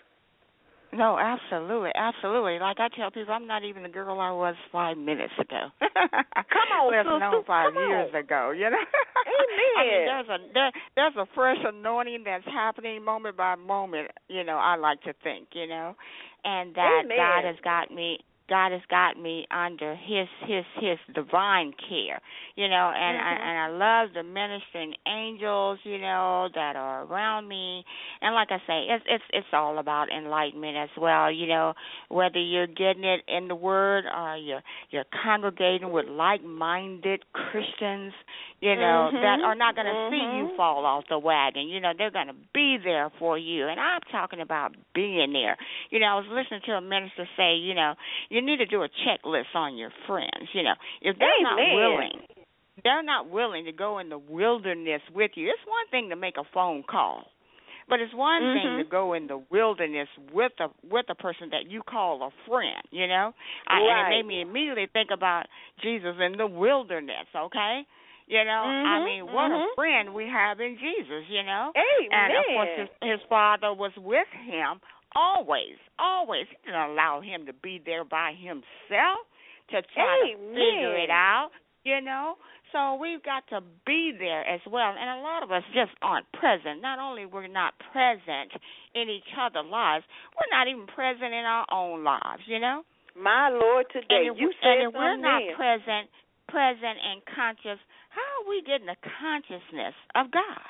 No, absolutely, absolutely. Like I tell people, I'm not even the girl I was five minutes ago. Come on, let sister. alone five Come years on. ago. You know. Amen. I mean, there's a there, there's a fresh anointing that's happening moment by moment. You know, I like to think. You know, and that Amen. God has got me. God has got me under His His His divine care, you know, and mm-hmm. I, and I love the ministering angels, you know, that are around me, and like I say, it's it's it's all about enlightenment as well, you know, whether you're getting it in the Word or you're you're congregating with like-minded Christians, you know, mm-hmm. that are not going to mm-hmm. see you fall off the wagon, you know, they're going to be there for you, and I'm talking about being there. You know, I was listening to a minister say, you know, you need to do a checklist on your friends. You know, if they're Amen. not willing, they're not willing to go in the wilderness with you. It's one thing to make a phone call, but it's one mm-hmm. thing to go in the wilderness with a with a person that you call a friend. You know, I, right. and it made me immediately think about Jesus in the wilderness. Okay. You know, mm-hmm. I mean, what mm-hmm. a friend we have in Jesus, you know. Amen. And, of course, his, his father was with him always, always. He didn't allow him to be there by himself to try Amen. to figure it out, you know. So we've got to be there as well. And a lot of us just aren't present. Not only we're not present in each other's lives, we're not even present in our own lives, you know. My Lord, today, and if, you said and if we're not there. present, present and conscious, how are we getting the consciousness of God?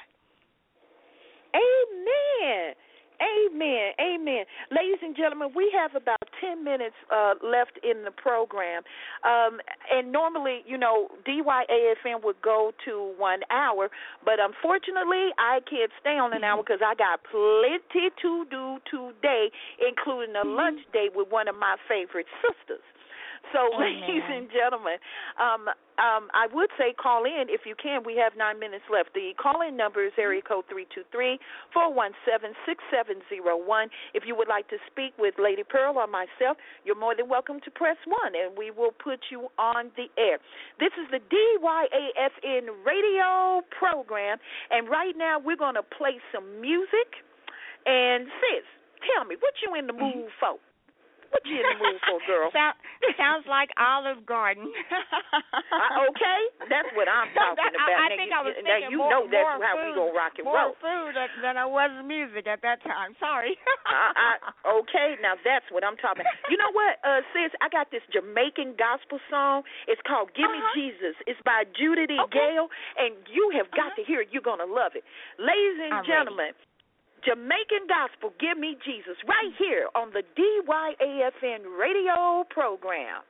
Amen. Amen. Amen. Ladies and gentlemen, we have about ten minutes uh, left in the program. Um, and normally, you know, D Y A F M would go to one hour, but unfortunately, I can't stay on an hour because I got plenty to do today, including a lunch date with one of my favorite sisters. So, Amen. Ladies and gentlemen, um, um, I would say call in if you can. We have nine minutes left. The call-in number is area code three two three, four one seven, six seven zero one. If you would like to speak with Lady Pearl or myself, you're more than welcome to press one, and we will put you on the air. This is the D Y A F N radio program, and right now we're going to play some music. And, sis, tell me, what you in the mood for? What you in the mood for, girl? Sound, sounds like Olive Garden. uh, okay, that's what I'm talking that, about. I, I now, think you, I was now thinking you more, know that's more how food, we gonna rock and more roll. food than, than I was music at that time. Sorry. uh, I, okay, now that's what I'm talking about. You know what, uh, sis? I got this Jamaican gospel song. It's called "Give uh-huh. Me Jesus." It's by Judy okay. Gale, and you have got uh-huh. to hear it. You're gonna love it, ladies and I'm gentlemen. Ready. Jamaican gospel, "Give Me Jesus," right here on the D Y A F N radio program.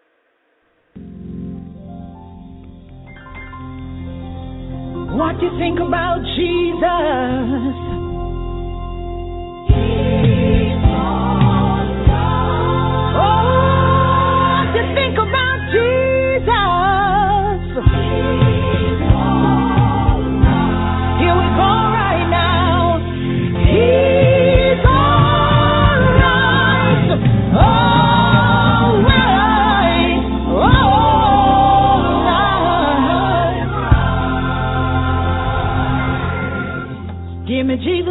What do you think about Jesus? He's all right. Oh, what do you think about Jesus? He's all right. Here we go right now. He's all right. All right. All right. Give me Jesus.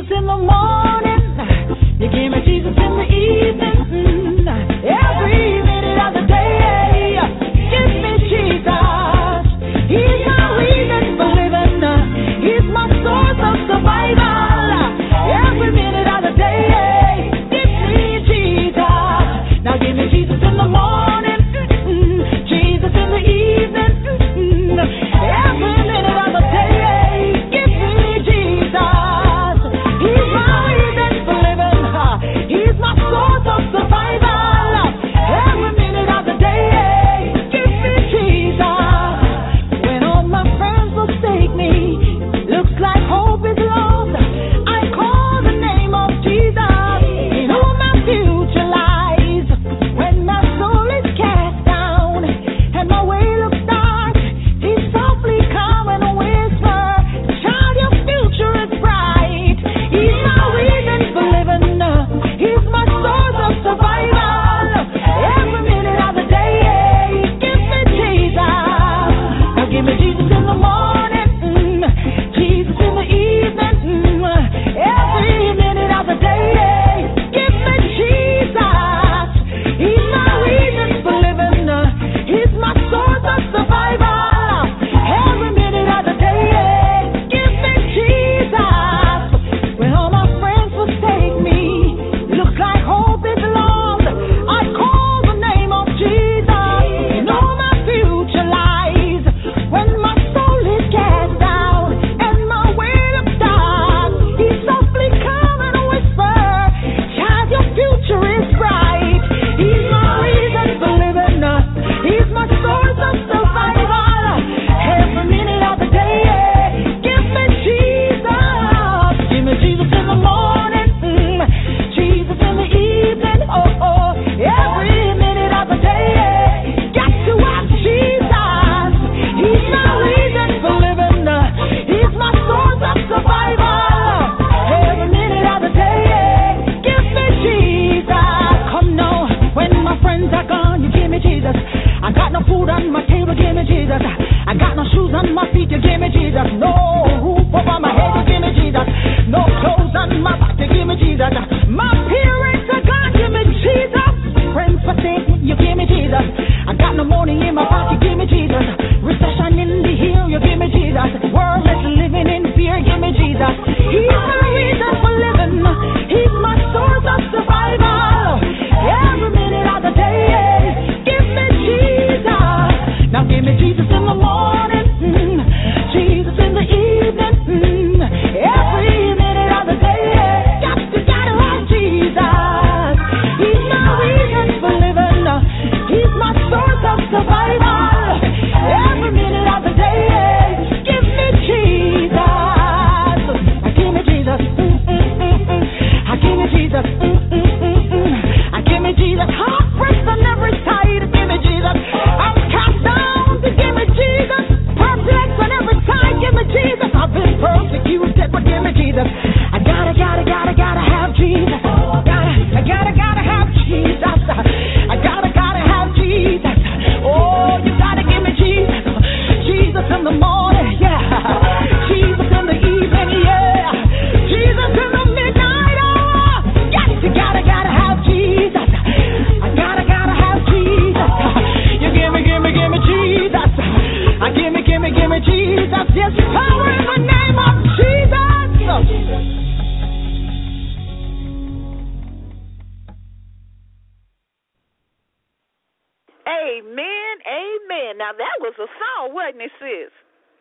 Amen, amen. Now, that was a song, wasn't it, sis?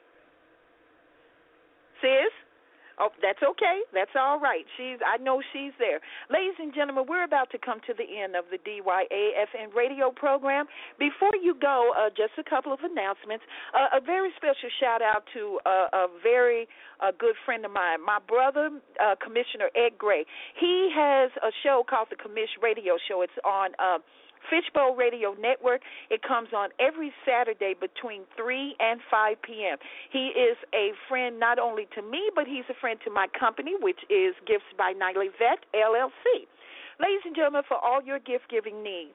Sis? Oh, that's okay. That's all right. She's. I know she's there. Ladies and gentlemen, we're about to come to the end of the D Y A F N radio program. Before you go, uh, just a couple of announcements. Uh, a very special shout-out to uh, a very uh, good friend of mine, my brother, uh, Commissioner Ed Gray. He has a show called the Commish Radio Show. It's on Uh, Fishbowl Radio Network. It comes on every Saturday between three and five p.m. He is a friend not only to me, but he's a friend to my company, which is Gifts by Nightly Vet, L L C. Ladies and gentlemen, for all your gift-giving needs,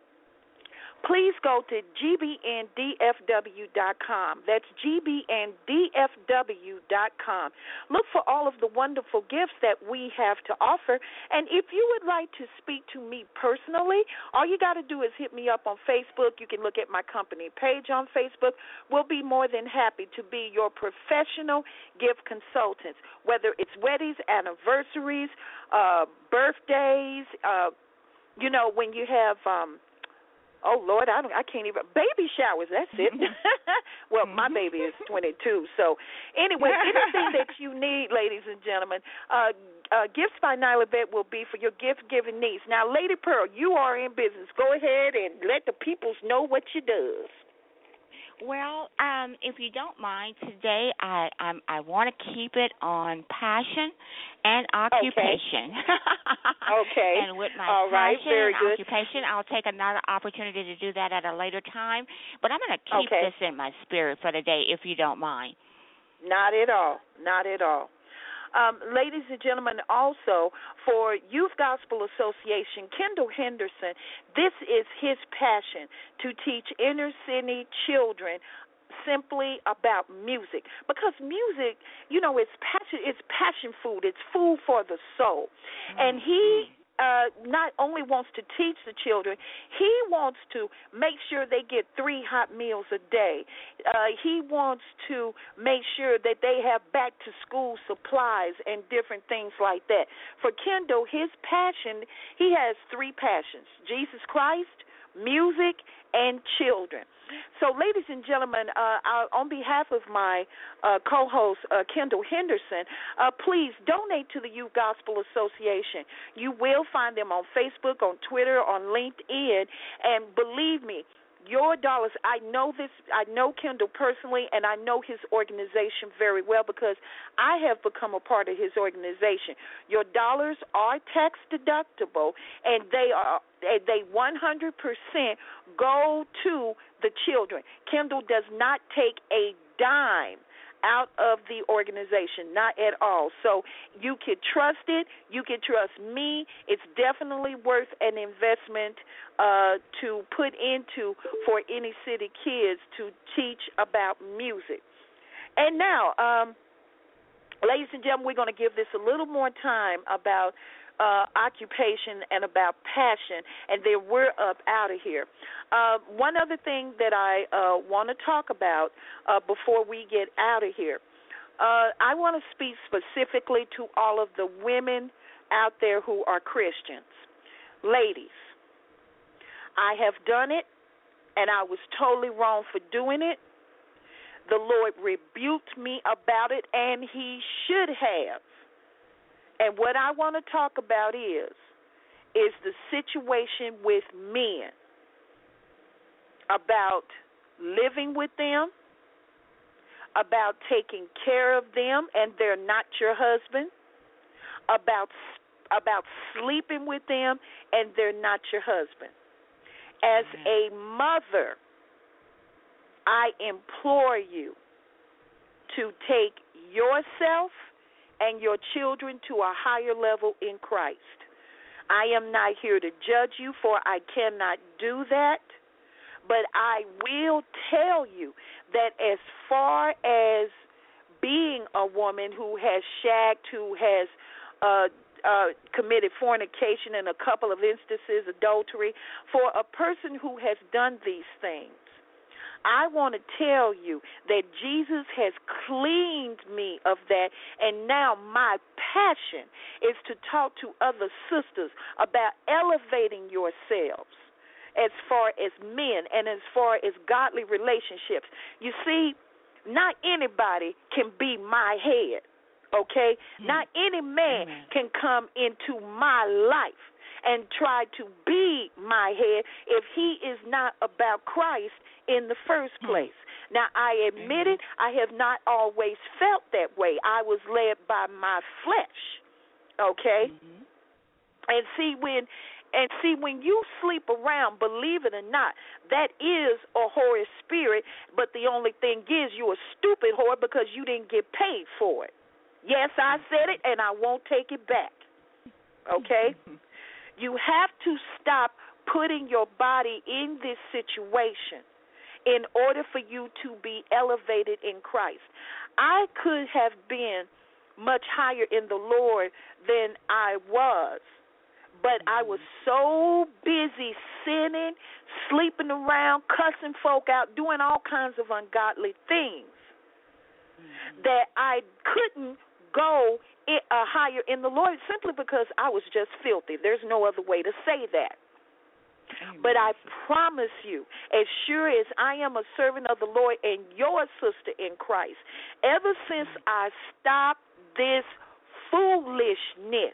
please go to G B N D F W dot com. That's G B N D F W dot com. Look for all of the wonderful gifts that we have to offer. And if you would like to speak to me personally, all you got to do is hit me up on Facebook. You can look at my company page on Facebook. We'll be more than happy to be your professional gift consultants, whether it's weddings, anniversaries, uh, birthdays, uh, you know, when you have um, – oh, Lord, I don't, I can't even, baby showers, that's it. Well, my baby is twenty-two. So, anyway, anything that you need, ladies and gentlemen, uh, uh, Gifts by Nyla Vet will be for your gift-giving needs. Now, Lady Pearl, you are in business. Go ahead and let the peoples know what you does. Well, um, if you don't mind, today I I'm, I want to keep it on passion and occupation. Okay. Okay. And with my All right. passion Very and good. occupation, I'll take another opportunity to do that at a later time. But I'm going to keep Okay. this in my spirit for today, if you don't mind. Not at all. Not at all. Um, ladies and gentlemen, also for Youth Gospel Association, Kendall Henderson, this is his passion to teach inner city children simply about music, because music, you know, it's passion, it's passion food, it's food for the soul. Mm-hmm. And he Uh, not only wants to teach the children, he wants to make sure they get three hot meals a day. Uh, he wants to make sure that they have back-to-school supplies and different things like that. For Kendall, his passion, he has three passions: Jesus Christ, music, and children. So, ladies and gentlemen, uh, I, on behalf of my uh, co-host, uh, Kendall Henderson, uh, please donate to the Youth Gospel Association. You will find them on Facebook, on Twitter, on LinkedIn, and believe me, your dollars, I know this, I know Kendall personally, and I know his organization very well because I have become a part of his organization. Your dollars are tax deductible, and they are they one hundred percent go to the children. Kendall does not take a dime out of the organization, not at all. So you can trust it. You can trust me. It's definitely worth an investment uh, to put into for any city kids to teach about music. And now, um, ladies and gentlemen, we're going to give this a little more time about Uh, occupation and about passion, and then we're up out of here. Uh, one other thing that I uh, want to talk about uh, before we get out of here, uh, I want to speak specifically to all of the women out there who are Christians. Ladies, I have done it, and I was totally wrong for doing it. The Lord rebuked me about it, and He should have. And what I want to talk about is, is the situation with men, about living with them, about taking care of them and they're not your husband, about, about sleeping with them and they're not your husband. As a mother, I implore you to take yourself and your children to a higher level in Christ. I am not here to judge you, for I cannot do that, but I will tell you that as far as being a woman who has shagged, who has uh, uh, committed fornication in a couple of instances, adultery, for a person who has done these things, I want to tell you that Jesus has cleaned me of that, and now my passion is to talk to other sisters about elevating yourselves as far as men and as far as godly relationships. You see, not anybody can be my head, okay? Mm-hmm. Not any man Amen. Can come into my life and try to be my head if he is not about Christ in the first place. Mm-hmm. Now, I admit it, I have not always felt that way. I was led by my flesh, okay? Mm-hmm. And see, when and see when you sleep around, believe it or not, that is a whore spirit, but the only thing is you're a stupid whore because you didn't get paid for it. Yes, I said it, and I won't take it back, okay? You have to stop putting your body in this situation in order for you to be elevated in Christ. I could have been much higher in the Lord than I was, but I was so busy sinning, sleeping around, cussing folk out, doing all kinds of ungodly things mm-hmm. that I couldn't go in, uh, higher in the Lord simply because I was just filthy. There's no other way to say that. Amen. But I promise you, as sure as I am a servant of the Lord and your sister in Christ, ever since I stopped this foolishness,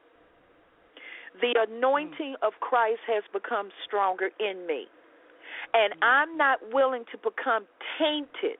the anointing of Christ has become stronger in me. And I'm not willing to become tainted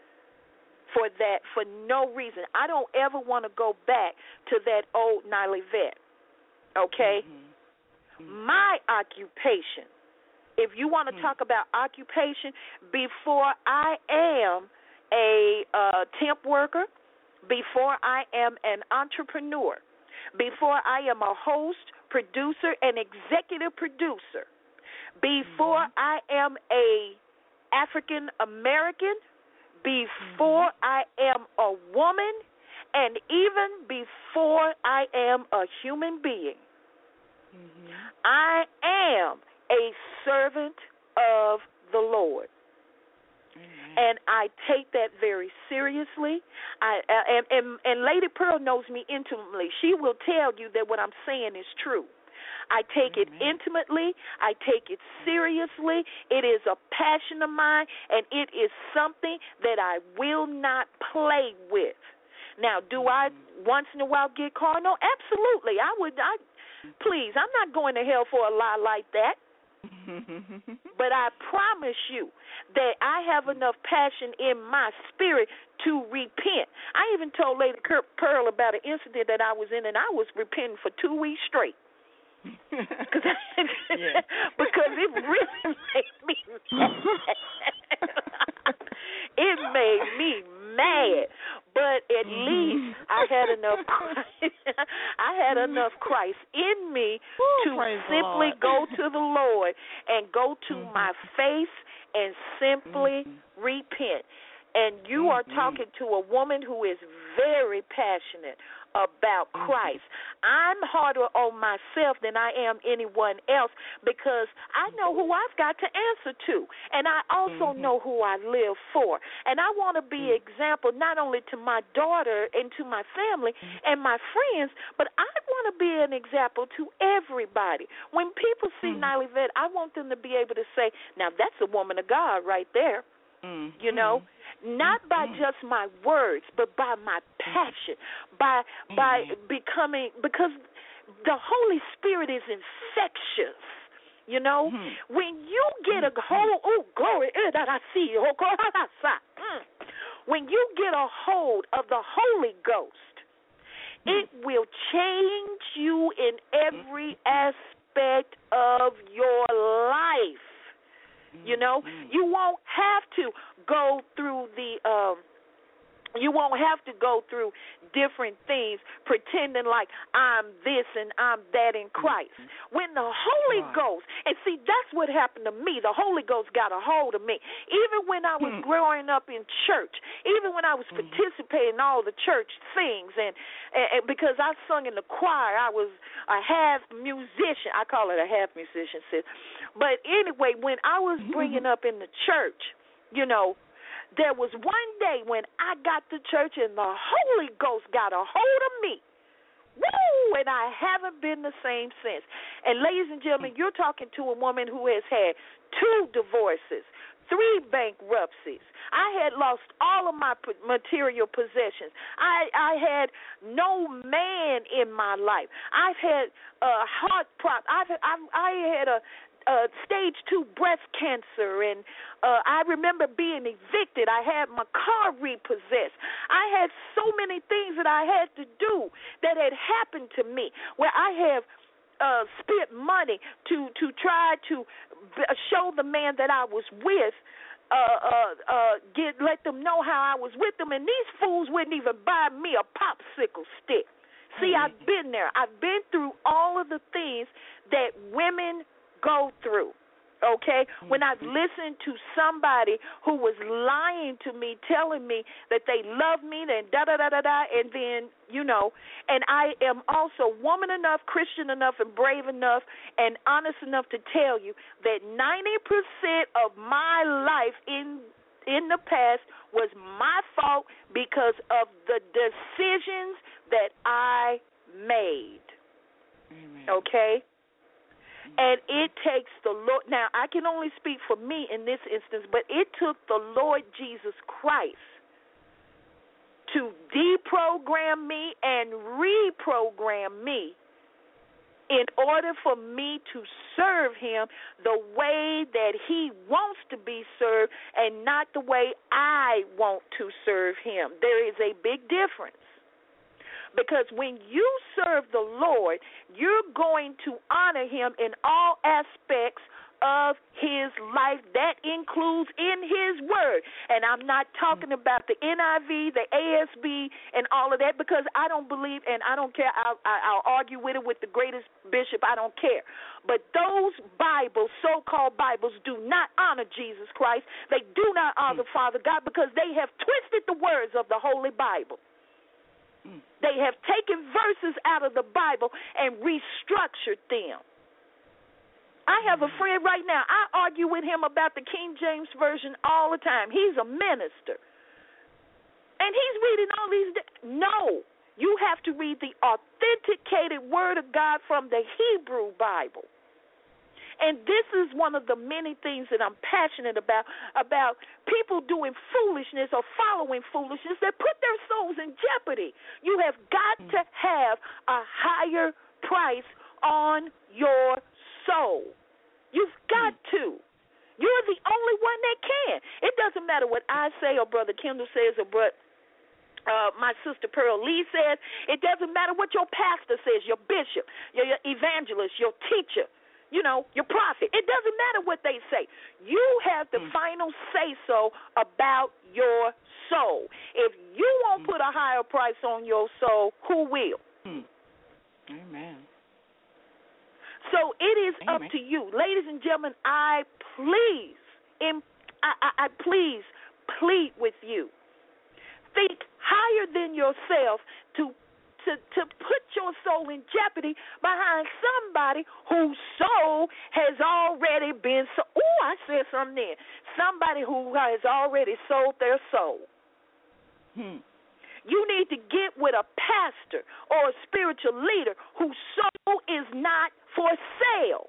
for that for no reason. I don't ever want to go back to that old Nylivette, okay? Mm-hmm. My occupation, if you want to mm-hmm. talk about occupation, before I am a uh, temp worker, before I am an entrepreneur, before I am a host, producer, and executive producer, before mm-hmm. I am a African American, before mm-hmm. I am a woman, and even before I am a human being, mm-hmm. I am a servant of the Lord. Mm-hmm. And I take that very seriously. I and, and and Lady Pearl knows me intimately. She will tell you that what I'm saying is true. I take Amen. It intimately. I take it seriously. It is a passion of mine, and it is something that I will not play with. Now, do I once in a while get carnal? Absolutely. I would. I please. I'm not going to hell for a lie like that. But I promise you that I have enough passion in my spirit to repent. I even told Lady Pearl about an incident that I was in, and I was repenting for two weeks straight. yeah. Because it really made me mad. It made me mad. But at mm-hmm. least I had enough Christ, I had enough Christ in me Ooh, to simply go to the Lord and go to mm-hmm. my face and simply mm-hmm. repent. And you mm-hmm. are talking to a woman who is very passionate about Christ. I'm harder on myself than I am anyone else because I know who I've got to answer to, and I also mm-hmm. know who I live for. And I want to be an example not only to my daughter and to my family and my friends, but I want to be an example to everybody. When people see mm-hmm. Nylivette, I want them to be able to say, now that's a woman of God right there. Mm-hmm. You know, not by just my words, but by my passion, by mm-hmm. by becoming, because the Holy Spirit is infectious. You know, mm-hmm. when you get a hold, oh glory, that I see, oh God, when you get a hold of the Holy Ghost, it will change you in every aspect of your life. You know, you won't have to go through the, um, you won't have to go through different things pretending like I'm this and I'm that in Christ. When the Holy Ghost, and see, that's what happened to me. The Holy Ghost got a hold of me. Even when I was growing up in church, even when I was participating in all the church things, and, and because I sung in the choir, I was a half musician. I call it a half musician, sis. But anyway, when I was bringing up in the church, you know, there was one day when I got to church and the Holy Ghost got a hold of me. Woo! And I haven't been the same since. And ladies and gentlemen, you're talking to a woman who has had two divorces, three bankruptcies. I had lost all of my material possessions. I I had no man in my life. I've had a heart problem. I've, I've I had a Uh, stage two breast cancer, and uh, I remember being evicted. I had my car repossessed. I had so many things that I had to do that had happened to me, where I have uh, spent money to to try to show the man that I was with, uh, uh, uh, get let them know how I was with them, and these fools wouldn't even buy me a popsicle stick. See, I've been there. I've been through all of the things that women go through, okay? When I've listened to somebody who was lying to me, telling me that they love me, then da-da-da-da-da, and then, you know, and I am also woman enough, Christian enough, and brave enough, and honest enough to tell you that ninety percent of my life in in the past was my fault because of the decisions that I made, Amen. okay? And it takes the Lord. Now, I can only speak for me in this instance, but it took the Lord Jesus Christ to deprogram me and reprogram me in order for me to serve him the way that he wants to be served and not the way I want to serve him. There is a big difference. Because when you serve the Lord, you're going to honor him in all aspects of his life. That includes in his word. And I'm not talking about the N I V, the A S B, and all of that, because I don't believe, and I don't care. I'll, I'll argue with it with the greatest bishop. I don't care. But those Bibles, so-called Bibles, do not honor Jesus Christ. They do not honor Father God, because they have twisted the words of the Holy Bible. They have taken verses out of the Bible and restructured them. I have a friend right now. I argue with him about the King James Version all the time. He's a minister. And he's reading all these. No, you have to read the authenticated Word of God from the Hebrew Bible. And this is one of the many things that I'm passionate about, about people doing foolishness or following foolishness that put their souls in jeopardy. You have got to have a higher price on your soul. You've got to. You're the only one that can. It doesn't matter what I say or Brother Kendall says or what Uh, my sister Pearl Lee says. It doesn't matter what your pastor says, your bishop, your, your evangelist, your teacher, you know, your prophet. It doesn't matter what they say. You have the mm. final say-so about your soul. If you won't mm. put a higher price on your soul, who will? Mm. Amen. So it is Amen. up to you. Ladies and gentlemen, I please, I, I, I please plead with you. Think higher than yourself to To, to put your soul in jeopardy behind somebody whose soul has already been sold. Oh, I said something there. Somebody who has already sold their soul. Hmm. You need to get with a pastor or a spiritual leader whose soul is not for sale.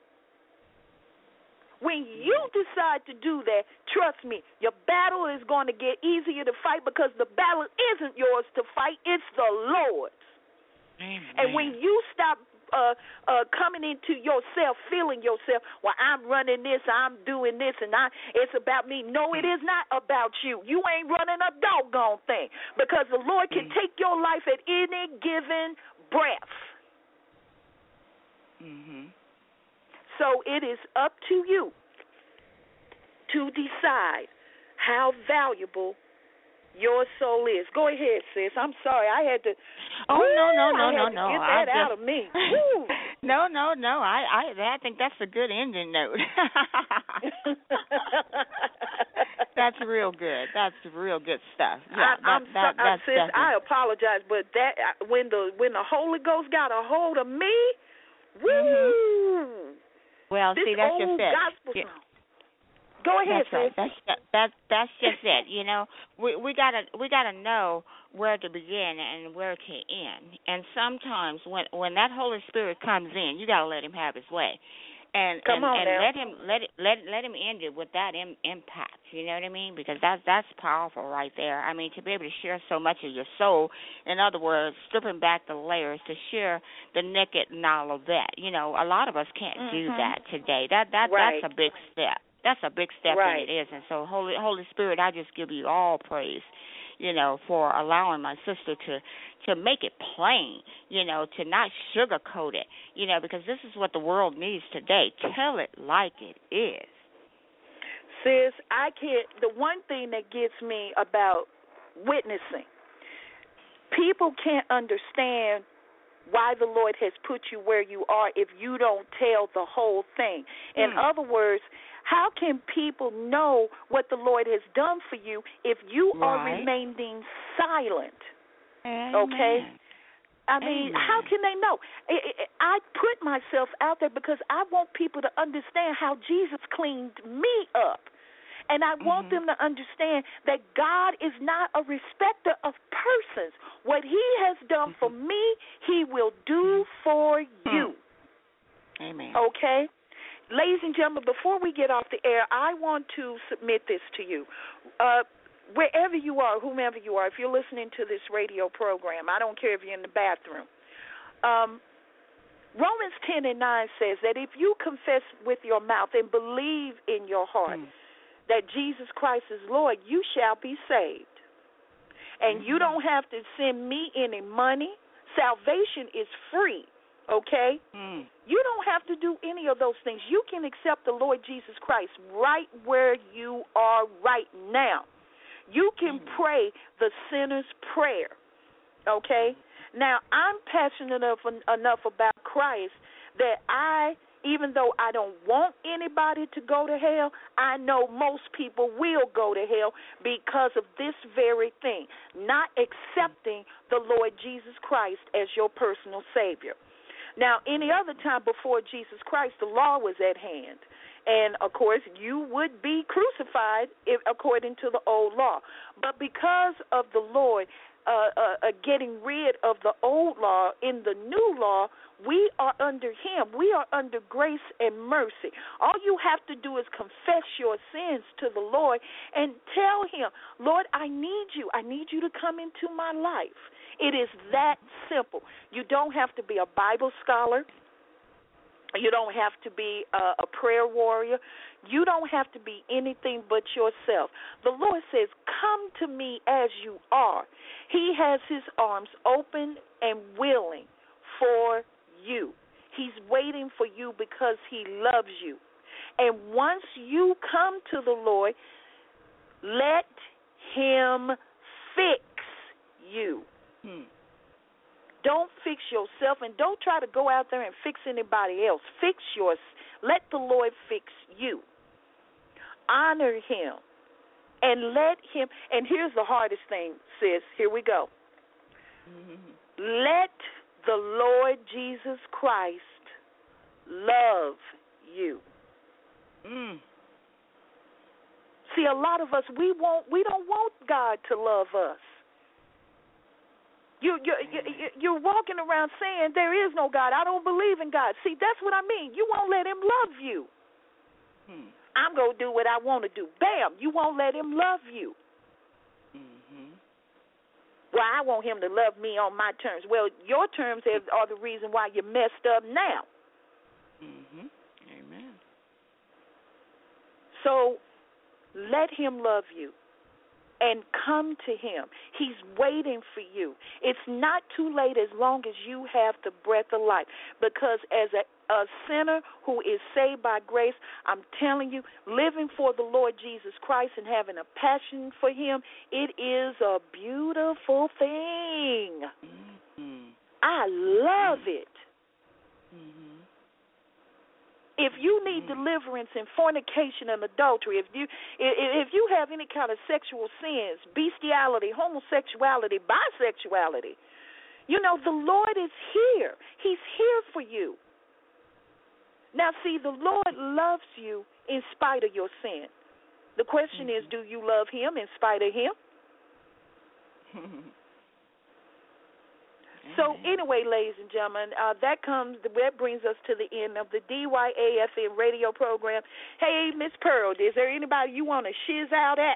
When you decide to do that, trust me, your battle is going to get easier to fight because the battle isn't yours to fight, it's the Lord's. Amen. And when you stop uh, uh, coming into yourself, feeling yourself, well, I'm running this, I'm doing this, and I, it's about me. No, it is not about you. You ain't running a doggone thing because the Lord can mm. take your life at any given breath. Mm-hmm. So it is up to you to decide how valuable your soul is. Go ahead, sis. I'm sorry. I had to. Oh woo, no, no, no, I had no, to no. Get that I out just, of me. no, no, no. I, I, I think that's a good ending note. That's real good. That's real good stuff. Yeah, I, I'm that, that, sorry, that's sis. definitely. I apologize, but that when the when the Holy Ghost got a hold of me, woo. Mm-hmm. Well, this see, that's old just it. gospel Yeah. song. Go ahead, That's right. sis. That's that, that that's just it. You know, we we gotta we gotta know where to begin and where to end. And sometimes when when that Holy Spirit comes in, you gotta let him have his way. And Come and, on and now. let him let it let let him end it with that Im- impact. You know what I mean? Because that's that's powerful right there. I mean, to be able to share so much of your soul. In other words, stripping back the layers to share the naked and all of that. You know, a lot of us can't Mm-hmm. do that today. That that Right. that's a big step. That's a big step, Right. and it is. And so, Holy Holy Spirit, I just give you all praise, you know, for allowing my sister to to make it plain, you know, to not sugarcoat it, you know, because this is what the world needs today. Tell it like it is. Sis, I can't. The one thing that gets me about witnessing, people can't understand why the Lord has put you where you are if you don't tell the whole thing. In Hmm. other words, how can people know what the Lord has done for you if you are Right. remaining silent? Amen. Okay? I mean, Amen. how can they know? I, I I put myself out there because I want people to understand how Jesus cleaned me up. And I want Mhm. them to understand that God is not a respecter of persons. What he has done for me, he will do for you. Amen. Okay? Ladies and gentlemen, before we get off the air, I want to submit this to you. Uh, wherever you are, whomever you are, if you're listening to this radio program, I don't care if you're in the bathroom. Um, Romans ten and nine says that if you confess with your mouth and believe in your heart Mm. that Jesus Christ is Lord, you shall be saved. And Mm-hmm. you don't have to send me any money. Salvation is free, okay? Mm. You don't have to do any of those things. You can accept the Lord Jesus Christ right where you are right now. You can Mm. pray the sinner's prayer, okay? Now, I'm passionate enough, enough about Christ that I, even though I don't want anybody to go to hell, I know most people will go to hell because of this very thing, not accepting the Lord Jesus Christ as your personal Savior. Now, any other time before Jesus Christ, the law was at hand. And, of course, you would be crucified if, according to the old law. But because of the Lord uh, uh, uh, getting rid of the old law in the new law, we are under him. We are under grace and mercy. All you have to do is confess your sins to the Lord and tell him, Lord, I need you. I need you to come into my life. It is that simple. You don't have to be a Bible scholar. You don't have to be a, a prayer warrior. You don't have to be anything but yourself. The Lord says, come to me as you are. He has his arms open and willing for you. He's waiting for you because he loves you. And once you come to the Lord, let him fix you. Hmm. Don't fix yourself, and don't try to go out there and fix anybody else. Fix yours. Let the Lord fix you. Honor him, and let him. And here's the hardest thing, sis. Here we go. Mm-hmm. Let the Lord Jesus Christ love you. Mm. See, a lot of us, we won't. We don't want God to love us. You, you, you, you're walking around saying there is no God. I don't believe in God. See, that's what I mean. You won't let him love you. Hmm. I'm going to do what I want to do. Bam, you won't let him love you. Mm-hmm. Well, I want him to love me on my terms. Well, your terms are the reason why you're messed up now. Mm-hmm. Amen. So let him love you. And come to him. He's waiting for you. It's not too late as long as you have the breath of life. Because as a, a sinner who is saved by grace, I'm telling you, living for the Lord Jesus Christ and having a passion for him, it is a beautiful thing. Mm-hmm. I love it. Mm-hmm. If you need deliverance in fornication and adultery, if you if you have any kind of sexual sins, bestiality, homosexuality, bisexuality, you know, the Lord is here. He's here for you. Now, see, the Lord loves you in spite of your sin. The question mm-hmm. is, do you love him in spite of him? So anyway, ladies and gentlemen, uh, that comes that brings us to the end of the D Y A F M radio program. Hey, Miss Pearl, is there anybody you want to shiz out at?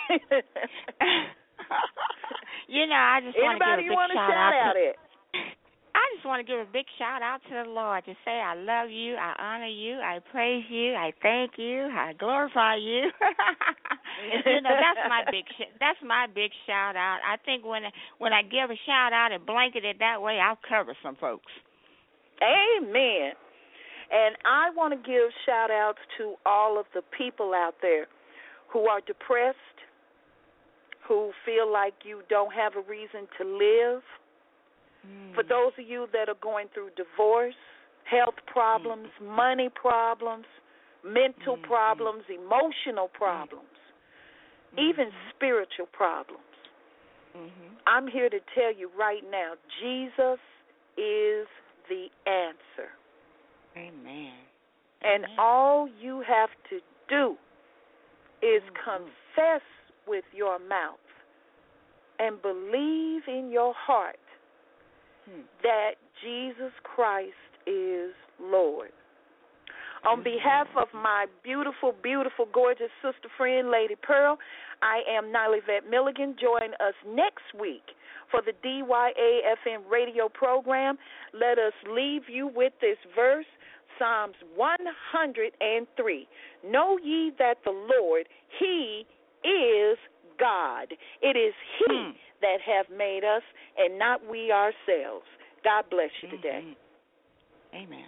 You know, I just want to give a big shout, shout out, out to it. I just want to give a big shout out to the Lord to say I love you, I honor you, I praise you, I thank you, I glorify you. You know, that's my big sh- that's my big shout out. I think when when I give a shout out and blanket it that way, I'll cover some folks. Amen. And I want to give shout outs to all of the people out there who are depressed, who feel like you don't have a reason to live. Mm. For those of you that are going through divorce, health problems, mm. money problems, mental mm. problems, emotional problems, mm. even spiritual problems, mm-hmm. I'm here to tell you right now, Jesus is the answer. Amen. And Amen. all you have to do is mm-hmm. confess with your mouth and believe in your heart hmm. that Jesus Christ is Lord. On behalf of my beautiful, beautiful, gorgeous sister friend, Lady Pearl, I am Nylivette Milligan. Join us next week for the D Y A F M radio program. Let us leave you with this verse, Psalms one hundred three. Know ye that the Lord, he is God. It is he hmm. that have made us and not we ourselves. God bless you today. Mm-hmm. Amen.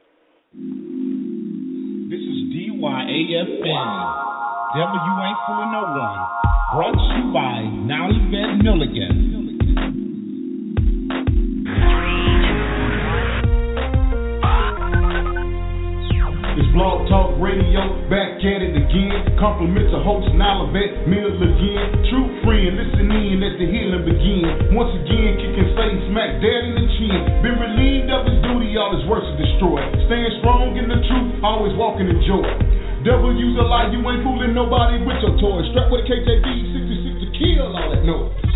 This is D Y A F M. Devil, you ain't fooling no one. Brought to you by Nylivette Milligan. Blog Talk Radio, back at it again. Compliments of host Nylivette Milligan. True friend, listen in as the healing begin. Once again, kicking Satan smack dead in the chin. Been relieved of his duty, all his works are destroyed. Staying strong in the truth, always walking in joy. Devil use a lie, you ain't fooling nobody with your toys. Strapped with a K J V sixty-six to kill all that noise.